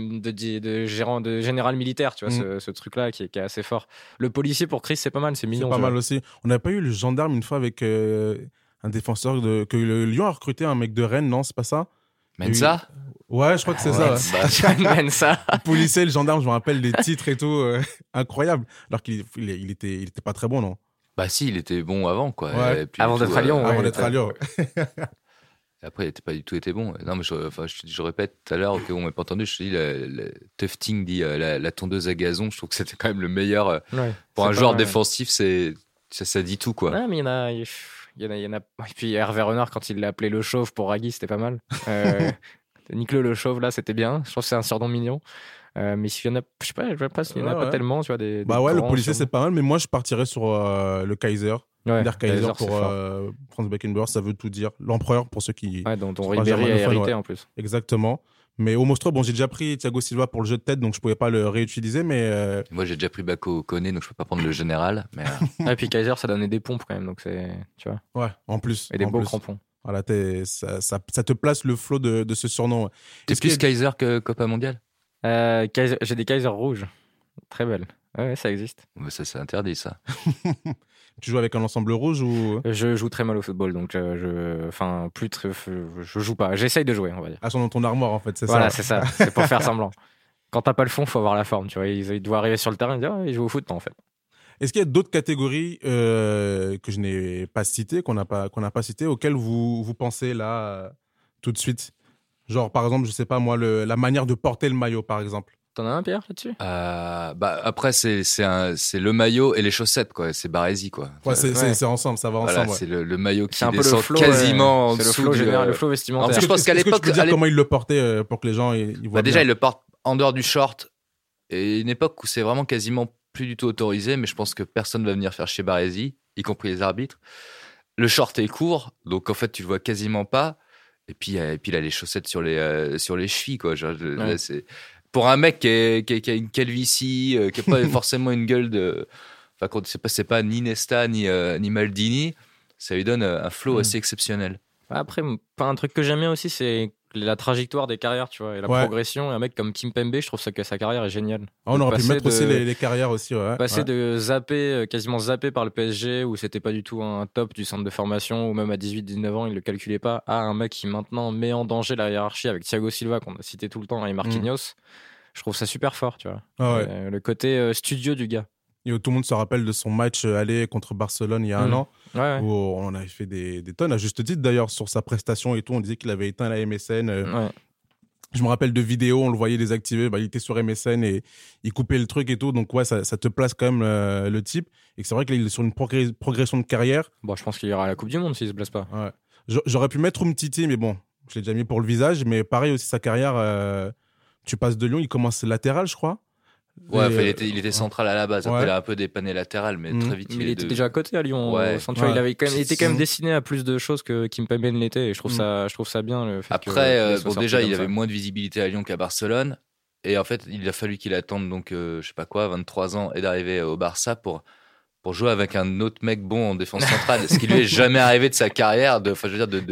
E: de gérant, de général militaire, tu vois, ce truc-là qui est assez fort. Le policier pour Chris, c'est pas mal, c'est mignon.
C: C'est pas mal aussi. On n'a pas eu le gendarme une fois avec un défenseur que le Lyon a recruté, un mec de Rennes, non, c'est pas ça?
D: Mensa?
C: Ouais, je crois que c'est ça.
E: Mensa.
C: Le policier, le gendarme, je me rappelle les titres et tout, incroyable. Alors qu'il était pas très bon, non?
D: Bah si, il était bon avant, quoi.
C: Ouais.
E: Avant d'être à Lyon.
C: Avant d'être à Lyon.
D: Après, il n'était pas du tout été bon. Non, mais je répète tout à l'heure qu'on m'a pas entendu. Je te dis, le Tufting dit la tondeuse à gazon. Je trouve que c'était quand même le meilleur pour un joueur défensif. Ça dit tout, quoi.
E: Ouais, mais il y en a. Et puis Hervé Renard, quand il l'a appelé le chauve pour Ragui, c'était pas mal. Nicolas le chauve, là, c'était bien. Je trouve que c'est un surnom mignon. Mais s'il y en a, je sais pas, il y en a pas tellement, tu vois.
C: Le policier, c'est pas mal. Mais moi, je partirais sur le Kaiser. Der Kaiser pour Franz Beckenbauer, ça veut tout dire. L'empereur, pour ceux qui...
E: dont Ribéry a hérité, en plus.
C: Exactement. Mais au Monstro, j'ai déjà pris Thiago Silva pour le jeu de tête, donc je pouvais pas le réutiliser, mais...
D: Moi, j'ai déjà pris Bako Koné, donc je peux pas prendre le général. Mais...
E: Et puis Kaiser, ça donnait des pompes quand même, donc c'est... Tu vois.
C: Ouais, en plus.
E: Et des beaux crampons.
C: Voilà, ça te place le flot de ce surnom.
D: T'es plus Kaiser que Copa Mondial?
E: J'ai des Kaiser rouges. Très belles. Ouais, ça existe.
D: Mais ça, c'est interdit, ça.
C: Tu joues avec un ensemble rouge ou
E: Je joue très mal au football, donc je joue pas. J'essaye de jouer, on va dire.
C: sont dans ton armoire en fait, c'est
E: Voilà,
C: ça.
E: c'est ça. C'est pour faire semblant. Quand t'as pas le fond, faut avoir la forme, tu vois. Ils doivent arriver sur le terrain et dire, ils jouent au foot, non, en fait.
C: Est-ce qu'il y a d'autres catégories que je n'ai pas citées, qu'on n'a pas citées, auxquelles vous pensez là tout de suite? Genre par exemple, je sais pas moi, la manière de porter le maillot par exemple.
E: T'en as un, Pierre, là-dessus?
D: Après, c'est le maillot et les chaussettes, quoi. C'est Barésie, quoi.
C: Ouais, c'est ensemble, ça va
D: Voilà,
C: ensemble. Ouais.
D: c'est le maillot qui
E: C'est un peu
D: descend
E: le flow,
D: quasiment en
E: c'est le
D: dessous
E: flow
D: du,
E: général, le flow vestimentaire.
D: je pense qu'à
C: Est-ce que
D: l'époque,
C: tu peux dire comment il le portait pour que les gens ils voient
D: déjà,
C: bien.
D: il le porte en dehors du short. Et une époque où c'est vraiment quasiment plus du tout autorisé, mais je pense que personne va venir faire chez Barésie, y compris les arbitres. Le short est court, donc en fait, tu le vois quasiment pas. Et puis il a les chaussettes sur les chevilles, quoi. Genre, là, c'est pour un mec qui a une calvitie, qui a pas forcément une gueule de, enfin, c'est pas ni Nesta ni Maldini, ça lui donne un flow assez exceptionnel.
E: Après, un truc que j'aime bien aussi, c'est la trajectoire des carrières, tu vois, et la progression. Et un mec comme Kimpembe, je trouve que sa carrière est géniale.
C: On aurait pu mettre aussi les carrières aussi, ouais.
E: Passer de quasiment zappé par le PSG, où c'était pas du tout un top du centre de formation, ou même à 18-19 ans, il le calculait pas, à un mec qui maintenant met en danger la hiérarchie avec Thiago Silva, qu'on a cité tout le temps, et Marquinhos. Je trouve ça super fort, tu vois. Le côté studio du gars.
C: Et tout le monde se rappelle de son match aller contre Barcelone il y a un an, où on avait fait des tonnes, à juste titre d'ailleurs, sur sa prestation et tout. On disait qu'il avait éteint la MSN. Je me rappelle de vidéos, on le voyait désactiver. Il était sur MSN et il coupait le truc et tout. Donc, ouais, ça te place quand même le type. Et c'est vrai qu'il est sur une progression de carrière.
E: Bon, je pense qu'il ira à la Coupe du Monde s'il se blesse pas.
C: Ouais. J'aurais pu mettre Umtiti, mais bon, je l'ai déjà mis pour le visage. Mais pareil aussi, sa carrière, tu passes de Lyon, il commence latéral, je crois.
D: Ouais, il était central à la base. Après, il a un peu dépanné latéral, mais très vite.
E: Mais il était déjà à côté à Lyon. Il était quand même destiné à plus de choses que Kimpembe ne l'était. Et je trouve ça bien. Le fait
D: après, déjà, il avait moins de visibilité à Lyon qu'à Barcelone. Et en fait, il a fallu qu'il attende, donc, je sais pas quoi, 23 ans et d'arriver au Barça pour jouer avec un autre mec bon en défense centrale. Ce qui lui est jamais arrivé de sa carrière, de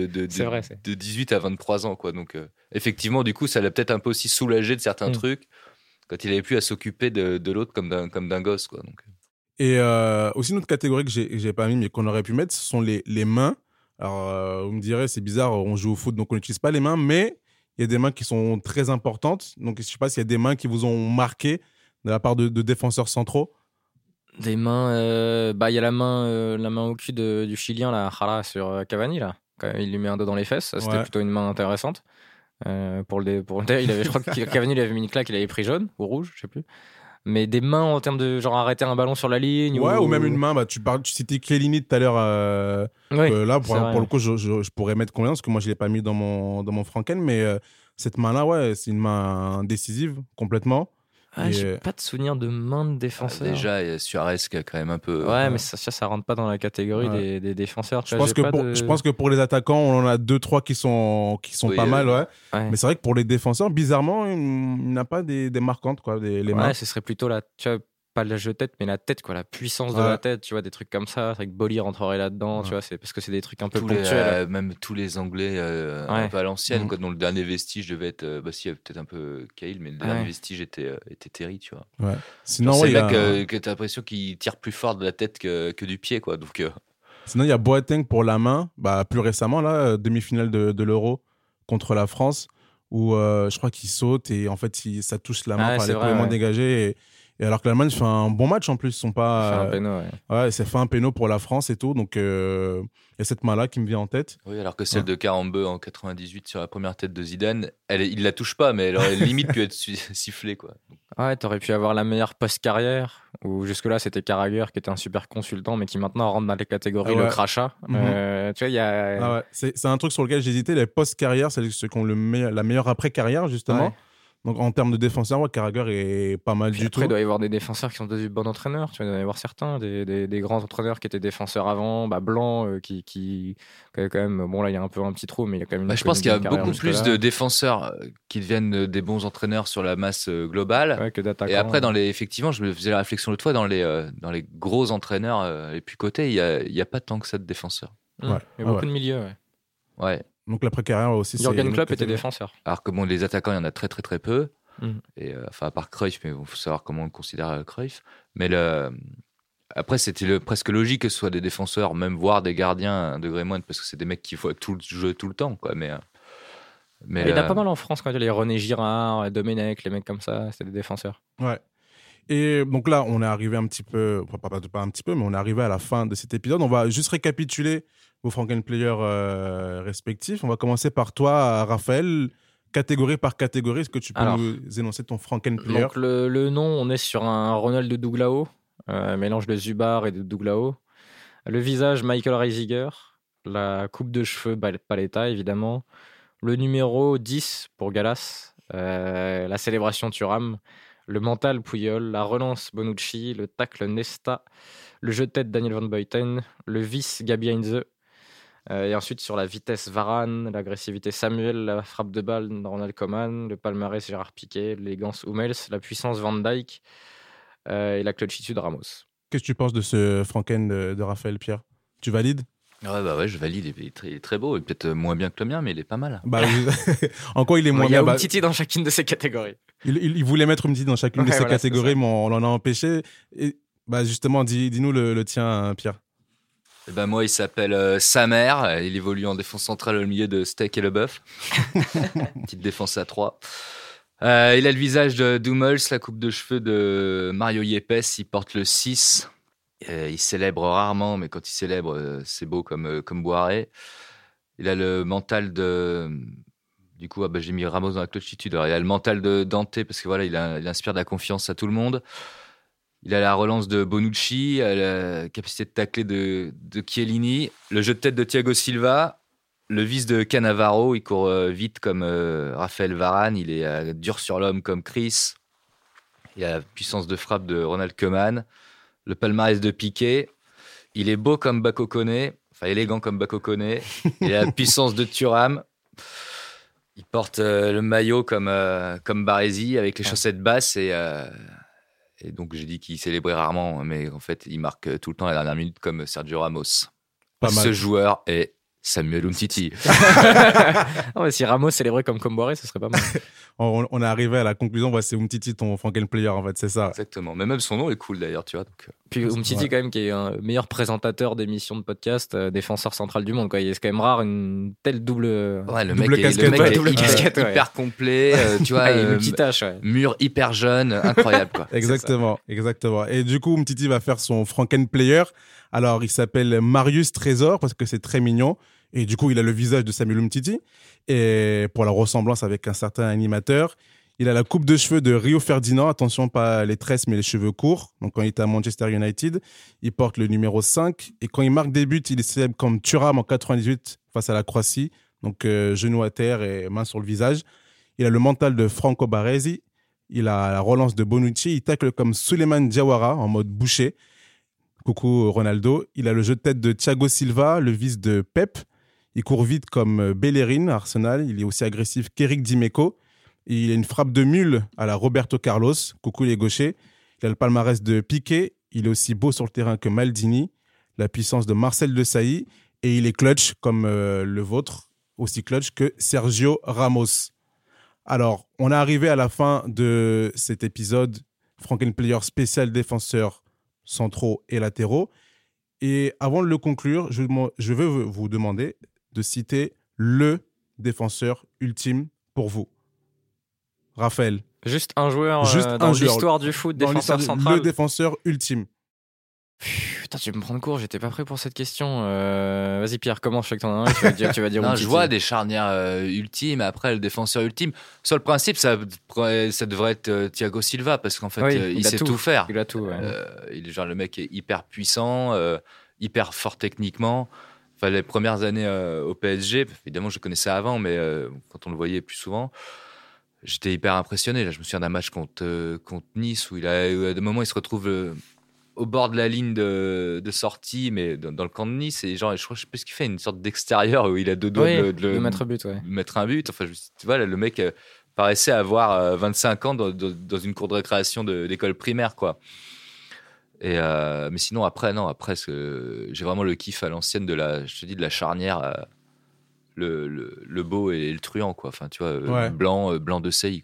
D: 18 à 23 ans, quoi. Donc, effectivement, du coup, ça l'a peut-être un peu aussi soulagé de certains trucs. Quand il avait plus à s'occuper de l'autre comme d'un gosse, quoi. Donc.
C: Et aussi une autre catégorie que j'ai pas mis mais qu'on aurait pu mettre, ce sont les mains. Alors vous me direz c'est bizarre, on joue au foot donc on n'utilise pas les mains, mais il y a des mains qui sont très importantes. Donc je sais pas s'il y a des mains qui vous ont marqué de la part de défenseurs centraux.
E: Des mains, il y a la main au cul du Chilien là, Jara sur Cavani là. Quand il lui met un dos dans les fesses, c'était plutôt une main intéressante. Je crois que Cavani il avait mis une claque, il avait pris jaune ou rouge, je sais plus. Mais des mains en termes de genre arrêter un ballon sur la ligne
C: ou même une main, tu citais Chiellini tout à l'heure. Là pour le coup je pourrais mettre combien parce que moi je l'ai pas mis dans mon Franken, mais cette main là c'est une main décisive complètement.
E: J'ai pas de souvenir de main de défenseur.
D: Déjà, il y a Suarez qui a quand même un peu.
E: Ouais, mais ça rentre pas dans la catégorie des défenseurs.
C: Je pense que pour les attaquants, on en a 2-3 qui sont pas mal, ouais. Mais c'est vrai que pour les défenseurs, bizarrement, il n'a pas des marquantes, quoi, les mains.
E: Ouais, ce serait plutôt pas le jeu-tête, mais la tête, quoi, la puissance de la tête, tu vois, des trucs comme ça. C'est vrai que Bolly rentrerait là-dedans, tu vois, c'est parce que c'est des trucs un peu ponctuels.
D: Même tous les Anglais un peu à l'ancienne, dont le dernier vestige devait être. Il y a peut-être un peu Cahill, mais le dernier vestige était Terry, tu vois.
C: Ouais. Sinon,
D: c'est le mec que t'as l'impression qu'il tire plus fort de la tête que du pied, quoi. Donc,
C: sinon, il y a Boateng pour la main, plus récemment, là, demi-finale de l'Euro contre la France, où je crois qu'il saute et en fait, ça touche la main, elle est complètement dégagée. Et alors que l'Allemagne fait un bon match en plus, ils sont pas.
E: Fait un péno,
C: ça fait un péno pour la France et tout, donc il y a cette main-là qui me vient en tête.
D: Oui, alors que celle de Karambeu en 98 sur la première tête de Zidane, il la touche pas, mais elle aurait limite pu être sifflée, quoi.
E: Ouais, t'aurais pu avoir la meilleure post-carrière, où jusque-là c'était Carragher qui était un super consultant, mais qui maintenant rentre dans les catégories le crachat. Tu vois, il y a.
C: C'est un truc sur lequel j'hésitais, les post-carrières, c'est ceux qui ont la meilleure après-carrière, justement. Ouais. Donc en termes de défenseurs, Carragher est pas mal du tout.
E: Après, il doit y avoir des défenseurs qui sont devenus bons entraîneurs. Tu vois, il doit y avoir certains, des grands entraîneurs qui étaient défenseurs avant, Blanc, qui quand même. Bon, là, il y a un petit trou, mais il y a quand même.
D: Je pense qu'il y a beaucoup plus de défenseurs qui deviennent des bons entraîneurs sur la masse globale.
E: Que d'attaquants.
D: Et après, effectivement, je me faisais la réflexion l'autre fois, dans les gros entraîneurs les plus cotés, il y a pas tant que ça de défenseurs.
E: Il y a beaucoup de milieux.
D: Ouais.
C: Donc l'après-carrière aussi.
E: Jürgen Klopp était défenseur.
D: Alors que les attaquants, il y en a très très très peu. Et enfin, à part Cruyff, mais il faut savoir comment on considère Cruyff. Mais après, c'était presque logique que ce soit des défenseurs, même voire des gardiens à un degré moindre, parce que c'est des mecs qui voient tout le jeu tout le temps, quoi. Mais
E: il y en a pas mal en France, quand il y a les René Girard, Domenech, les mecs comme ça, c'est des défenseurs.
C: Ouais. Et donc là, on est arrivé un petit peu, pas un petit peu, mais on est arrivé à la fin de cet épisode. On va juste récapituler vos Frankenplayers respectifs. On va commencer par toi, Raphaël. Catégorie par catégorie, est-ce que tu peux nous énoncer ton Frankenplayer?
E: Donc le nom, on est sur un Ronald de Douglao, mélange de Zubar et de Douglao. Le visage, Michael Reisiger. La coupe de cheveux, Paletta, évidemment. Le numéro 10 pour Gallas. La célébration Thuram. Le mental, Puyol. La relance, Bonucci. Le tacle, Nesta. Le jeu de tête, Daniel Van Buiten. Le vice, Gabi Heinze. Et ensuite, sur la vitesse, Varane. L'agressivité, Samuel. La frappe de balle, Ronald Koeman. Le palmarès, Gérard Piqué. L'élégance, Hummels. La puissance, Van Dijk. Et la clutchitude, Ramos.
C: Qu'est-ce que tu penses de ce Franken de Raphaël, Pierre? Tu valides?
D: Ouais, je valide. Il est très beau. Il est peut-être moins bien que le mien, mais il est pas mal.
C: En quoi il est moins bien?
E: Il y a Umtiti dans chacune de ces catégories.
C: Il voulait mettre Umtiti dans chacune de ces catégories, mais on l'en a empêché. Et justement, dis-nous le tien, Pierre.
D: Moi, il s'appelle Samer. Il évolue en défense centrale au milieu de Steak et le Bœuf. Petite défense à 3. Il a le visage de Hummels, la coupe de cheveux de Mario Yepes. Il porte le 6. Il célèbre rarement, mais quand il célèbre, c'est beau comme Boiré. Il a le mental de... Du coup, j'ai mis Ramos dans la clutchitude. Alors, il a le mental de Dante, parce que voilà, il inspire de la confiance à tout le monde. Il a la relance de Bonucci, la capacité de tacler de Chiellini, le jeu de tête de Thiago Silva, le vice de Cannavaro, il court vite comme Raphaël Varane, il est dur sur l'homme comme Chris. Il a la puissance de frappe de Ronald Koeman. Le palmarès de Piqué, il est beau comme Bako Koné, enfin élégant comme Bako Koné, il a la puissance de Thuram, il porte le maillot comme Baresi avec les chaussettes basses et donc j'ai dit qu'il célébrait rarement, mais en fait il marque tout le temps à la dernière minute comme Sergio Ramos. Ce joueur est Samuel Umtiti.
E: Si Ramos célébrait comme Comboiré, ce serait pas mal.
C: On est arrivé à la conclusion, c'est Umtiti ton Frankenplayer en fait, c'est ça.
D: Exactement, mais même son nom est cool d'ailleurs, tu vois. Donc,
E: puis Umtiti quand même qui est un meilleur présentateur d'émissions de podcast, défenseur central du monde, quoi. Il est quand même rare une telle double
C: casquette,
D: hyper complet, tu vois,
E: multitâche,
D: mur hyper jeune, incroyable quoi.
C: Exactement. Et du coup Umtiti va faire son Frankenplayer. Alors il s'appelle Marius Trésor parce que c'est très mignon. Et du coup, il a le visage de Samuel Umtiti. Et pour la ressemblance avec un certain animateur, il a la coupe de cheveux de Rio Ferdinand. Attention, pas les tresses, mais les cheveux courts. Donc, quand il était à Manchester United, il porte le numéro 5. Et quand il marque des buts, il est célèbre comme Thuram en 98 face à la Croatie. Donc, genoux à terre et main sur le visage. Il a le mental de Franco Baresi. Il a la relance de Bonucci. Il tacle comme Souleymane Diawara en mode boucher. Coucou Ronaldo. Il a le jeu de tête de Thiago Silva, le vice de Pep. Il court vite comme Bellerin à Arsenal. Il est aussi agressif qu'Eric Dimeco. Et il a une frappe de mule à la Roberto Carlos. Coucou les gauchers. Il a le palmarès de Piqué. Il est aussi beau sur le terrain que Maldini. La puissance de Marcel Desailly. Et il est clutch comme le vôtre. Aussi clutch que Sergio Ramos. Alors, on est arrivé à la fin de cet épisode Frankenplayer spécial défenseurs centraux et latéraux. Et avant de le conclure, je veux vous demander de citer le défenseur ultime pour vous. Raphaël.
E: Juste un joueur dans l'histoire du foot, défenseur central.
C: Le défenseur ultime.
E: Putain, tu vas me prendre court, j'étais pas prêt pour cette question. Vas-y Pierre, commence, je sais que t'en as un, tu vas dire
D: non, je vois des charnières ultimes, après le défenseur ultime. Sur le principe, ça devrait être Thiago Silva, parce qu'en fait, il sait tout faire.
E: Il a tout, ouais.
D: Le mec est hyper puissant, hyper fort techniquement. Enfin, les premières années au PSG, évidemment, je connaissais avant, mais quand on le voyait plus souvent, j'étais hyper impressionné. Là, je me souviens d'un match contre Nice, où à des moments, il se retrouve au bord de la ligne de sortie, mais dans le camp de Nice, et genre, je sais plus ce qu'il fait, une sorte d'extérieur où il a deux doigts
E: de mettre
D: un but. Enfin, tu vois, le mec paraissait avoir 25 ans dans une cour de récréation d'école primaire, quoi. Et mais sinon après j'ai vraiment le kiff à l'ancienne de la charnière, le beau et le truand, quoi. Enfin, tu vois, blanc de Sey, quoi.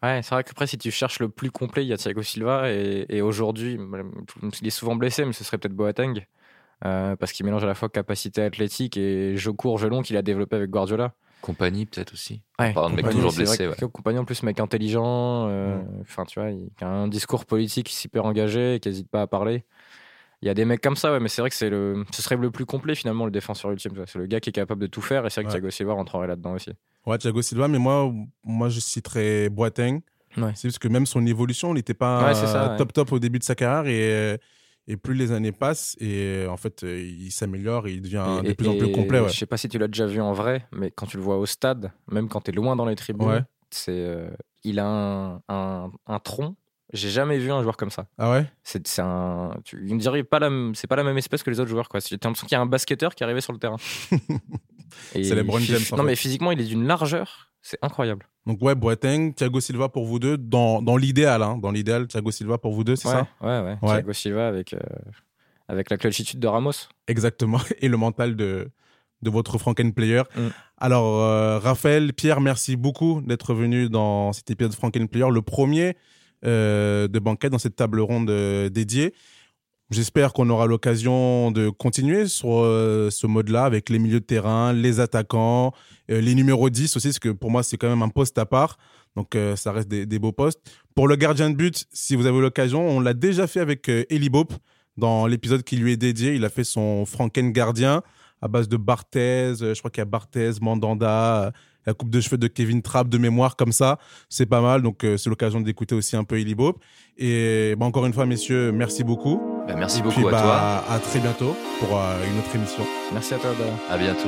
E: Ouais, c'est vrai qu'après, si tu cherches le plus complet, il y a Thiago Silva. Et aujourd'hui, il est souvent blessé, mais ce serait peut-être Boateng. Parce qu'il mélange à la fois capacité athlétique et jeu court, jeu long qu'il a développé avec Guardiola.
D: Compagnie, peut-être aussi.
E: Ouais,
D: Pardon, mec toujours blessé. Ouais.
E: Compagnie, en plus, mec intelligent. Tu vois, il a un discours politique super engagé, qui n'hésite pas à parler. Il y a des mecs comme ça, ouais, mais c'est vrai que ce serait le plus complet finalement, le défenseur ultime. C'est le gars qui est capable de tout faire, et c'est vrai que Thiago Silva rentrerait là-dedans aussi. Ouais,
C: Thiago Silva, mais moi je citerais Boateng. Ouais. C'est parce que même son évolution, il n'était pas top au début de sa carrière, et plus les années passent, et en fait, il s'améliore et il devient de plus en plus complet. Ouais.
E: Je sais pas si tu l'as déjà vu en vrai, mais quand tu le vois au stade, même quand tu es loin dans les tribunes, il a un tronc. J'ai jamais vu un joueur comme ça.
C: Ah ouais?
E: Il me dirait c'est pas la même espèce que les autres joueurs, quoi. J'ai l'impression qu'il y a un basketteur qui est arrivé sur le terrain.
C: C'est LeBron James.
E: Non, mais physiquement, il est d'une largeur. C'est incroyable.
C: Donc ouais, Boateng, Thiago Silva pour vous deux, dans l'idéal. Hein, dans l'idéal, Thiago Silva pour vous deux, c'est ça?
E: Ouais. Thiago Silva avec la clutchitude de Ramos.
C: Exactement. Et le mental de votre Frankenplayer. Alors, Raphaël, Pierre, merci beaucoup d'être venus dans cet épisode de Frankenplayer, le premier de Banquette dans cette table ronde dédiée. J'espère qu'on aura l'occasion de continuer sur ce mode-là avec les milieux de terrain, les attaquants, les numéros 10 aussi, parce que pour moi, c'est quand même un poste à part. Donc, ça reste des beaux postes. Pour le gardien de but, si vous avez l'occasion, on l'a déjà fait avec Eli Bope dans l'épisode qui lui est dédié. Il a fait son Franken gardien à base de Barthez. Je crois qu'il y a Barthez, Mandanda, la coupe de cheveux de Kevin Trapp de mémoire comme ça. C'est pas mal. Donc, c'est l'occasion d'écouter aussi un peu Eli Bope. Et encore une fois, messieurs, merci beaucoup.
D: Merci beaucoup à toi.
C: À très bientôt pour une autre émission.
E: Merci à toi,
D: À bientôt.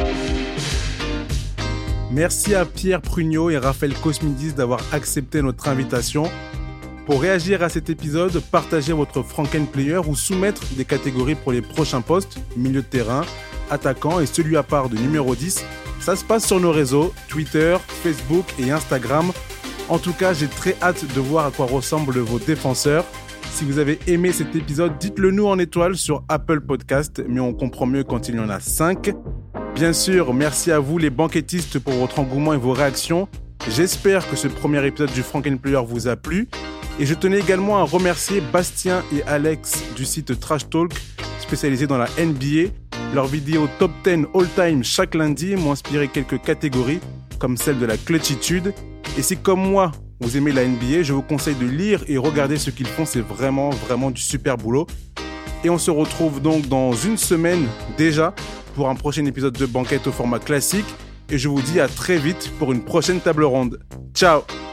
C: Merci à Pierre Prugnot et Raphaël Cosmidis d'avoir accepté notre invitation. Pour réagir à cet épisode, partagez votre Frankenplayer ou soumettre des catégories pour les prochains postes, milieu de terrain, attaquant et celui à part de numéro 10. Ça se passe sur nos réseaux, Twitter, Facebook et Instagram. En tout cas, j'ai très hâte de voir à quoi ressemblent vos défenseurs. Si vous avez aimé cet épisode, dites-le nous en étoiles sur Apple Podcast, mais on comprend mieux quand il y en a 5. Bien sûr, merci à vous les banquettistes pour votre engouement et vos réactions. J'espère que ce premier épisode du Frankenplayer vous a plu. Et je tenais également à remercier Bastien et Alex du site Trash Talk, spécialisé dans la NBA. Leurs vidéos Top 10 All-Time chaque lundi m'ont inspiré quelques catégories, comme celle de la clutchitude. Et si comme moi, vous aimez la NBA, je vous conseille de lire et regarder ce qu'ils font. C'est vraiment, vraiment du super boulot. Et on se retrouve donc dans une semaine déjà pour un prochain épisode de Banquette au format classique. Et je vous dis à très vite pour une prochaine table ronde. Ciao!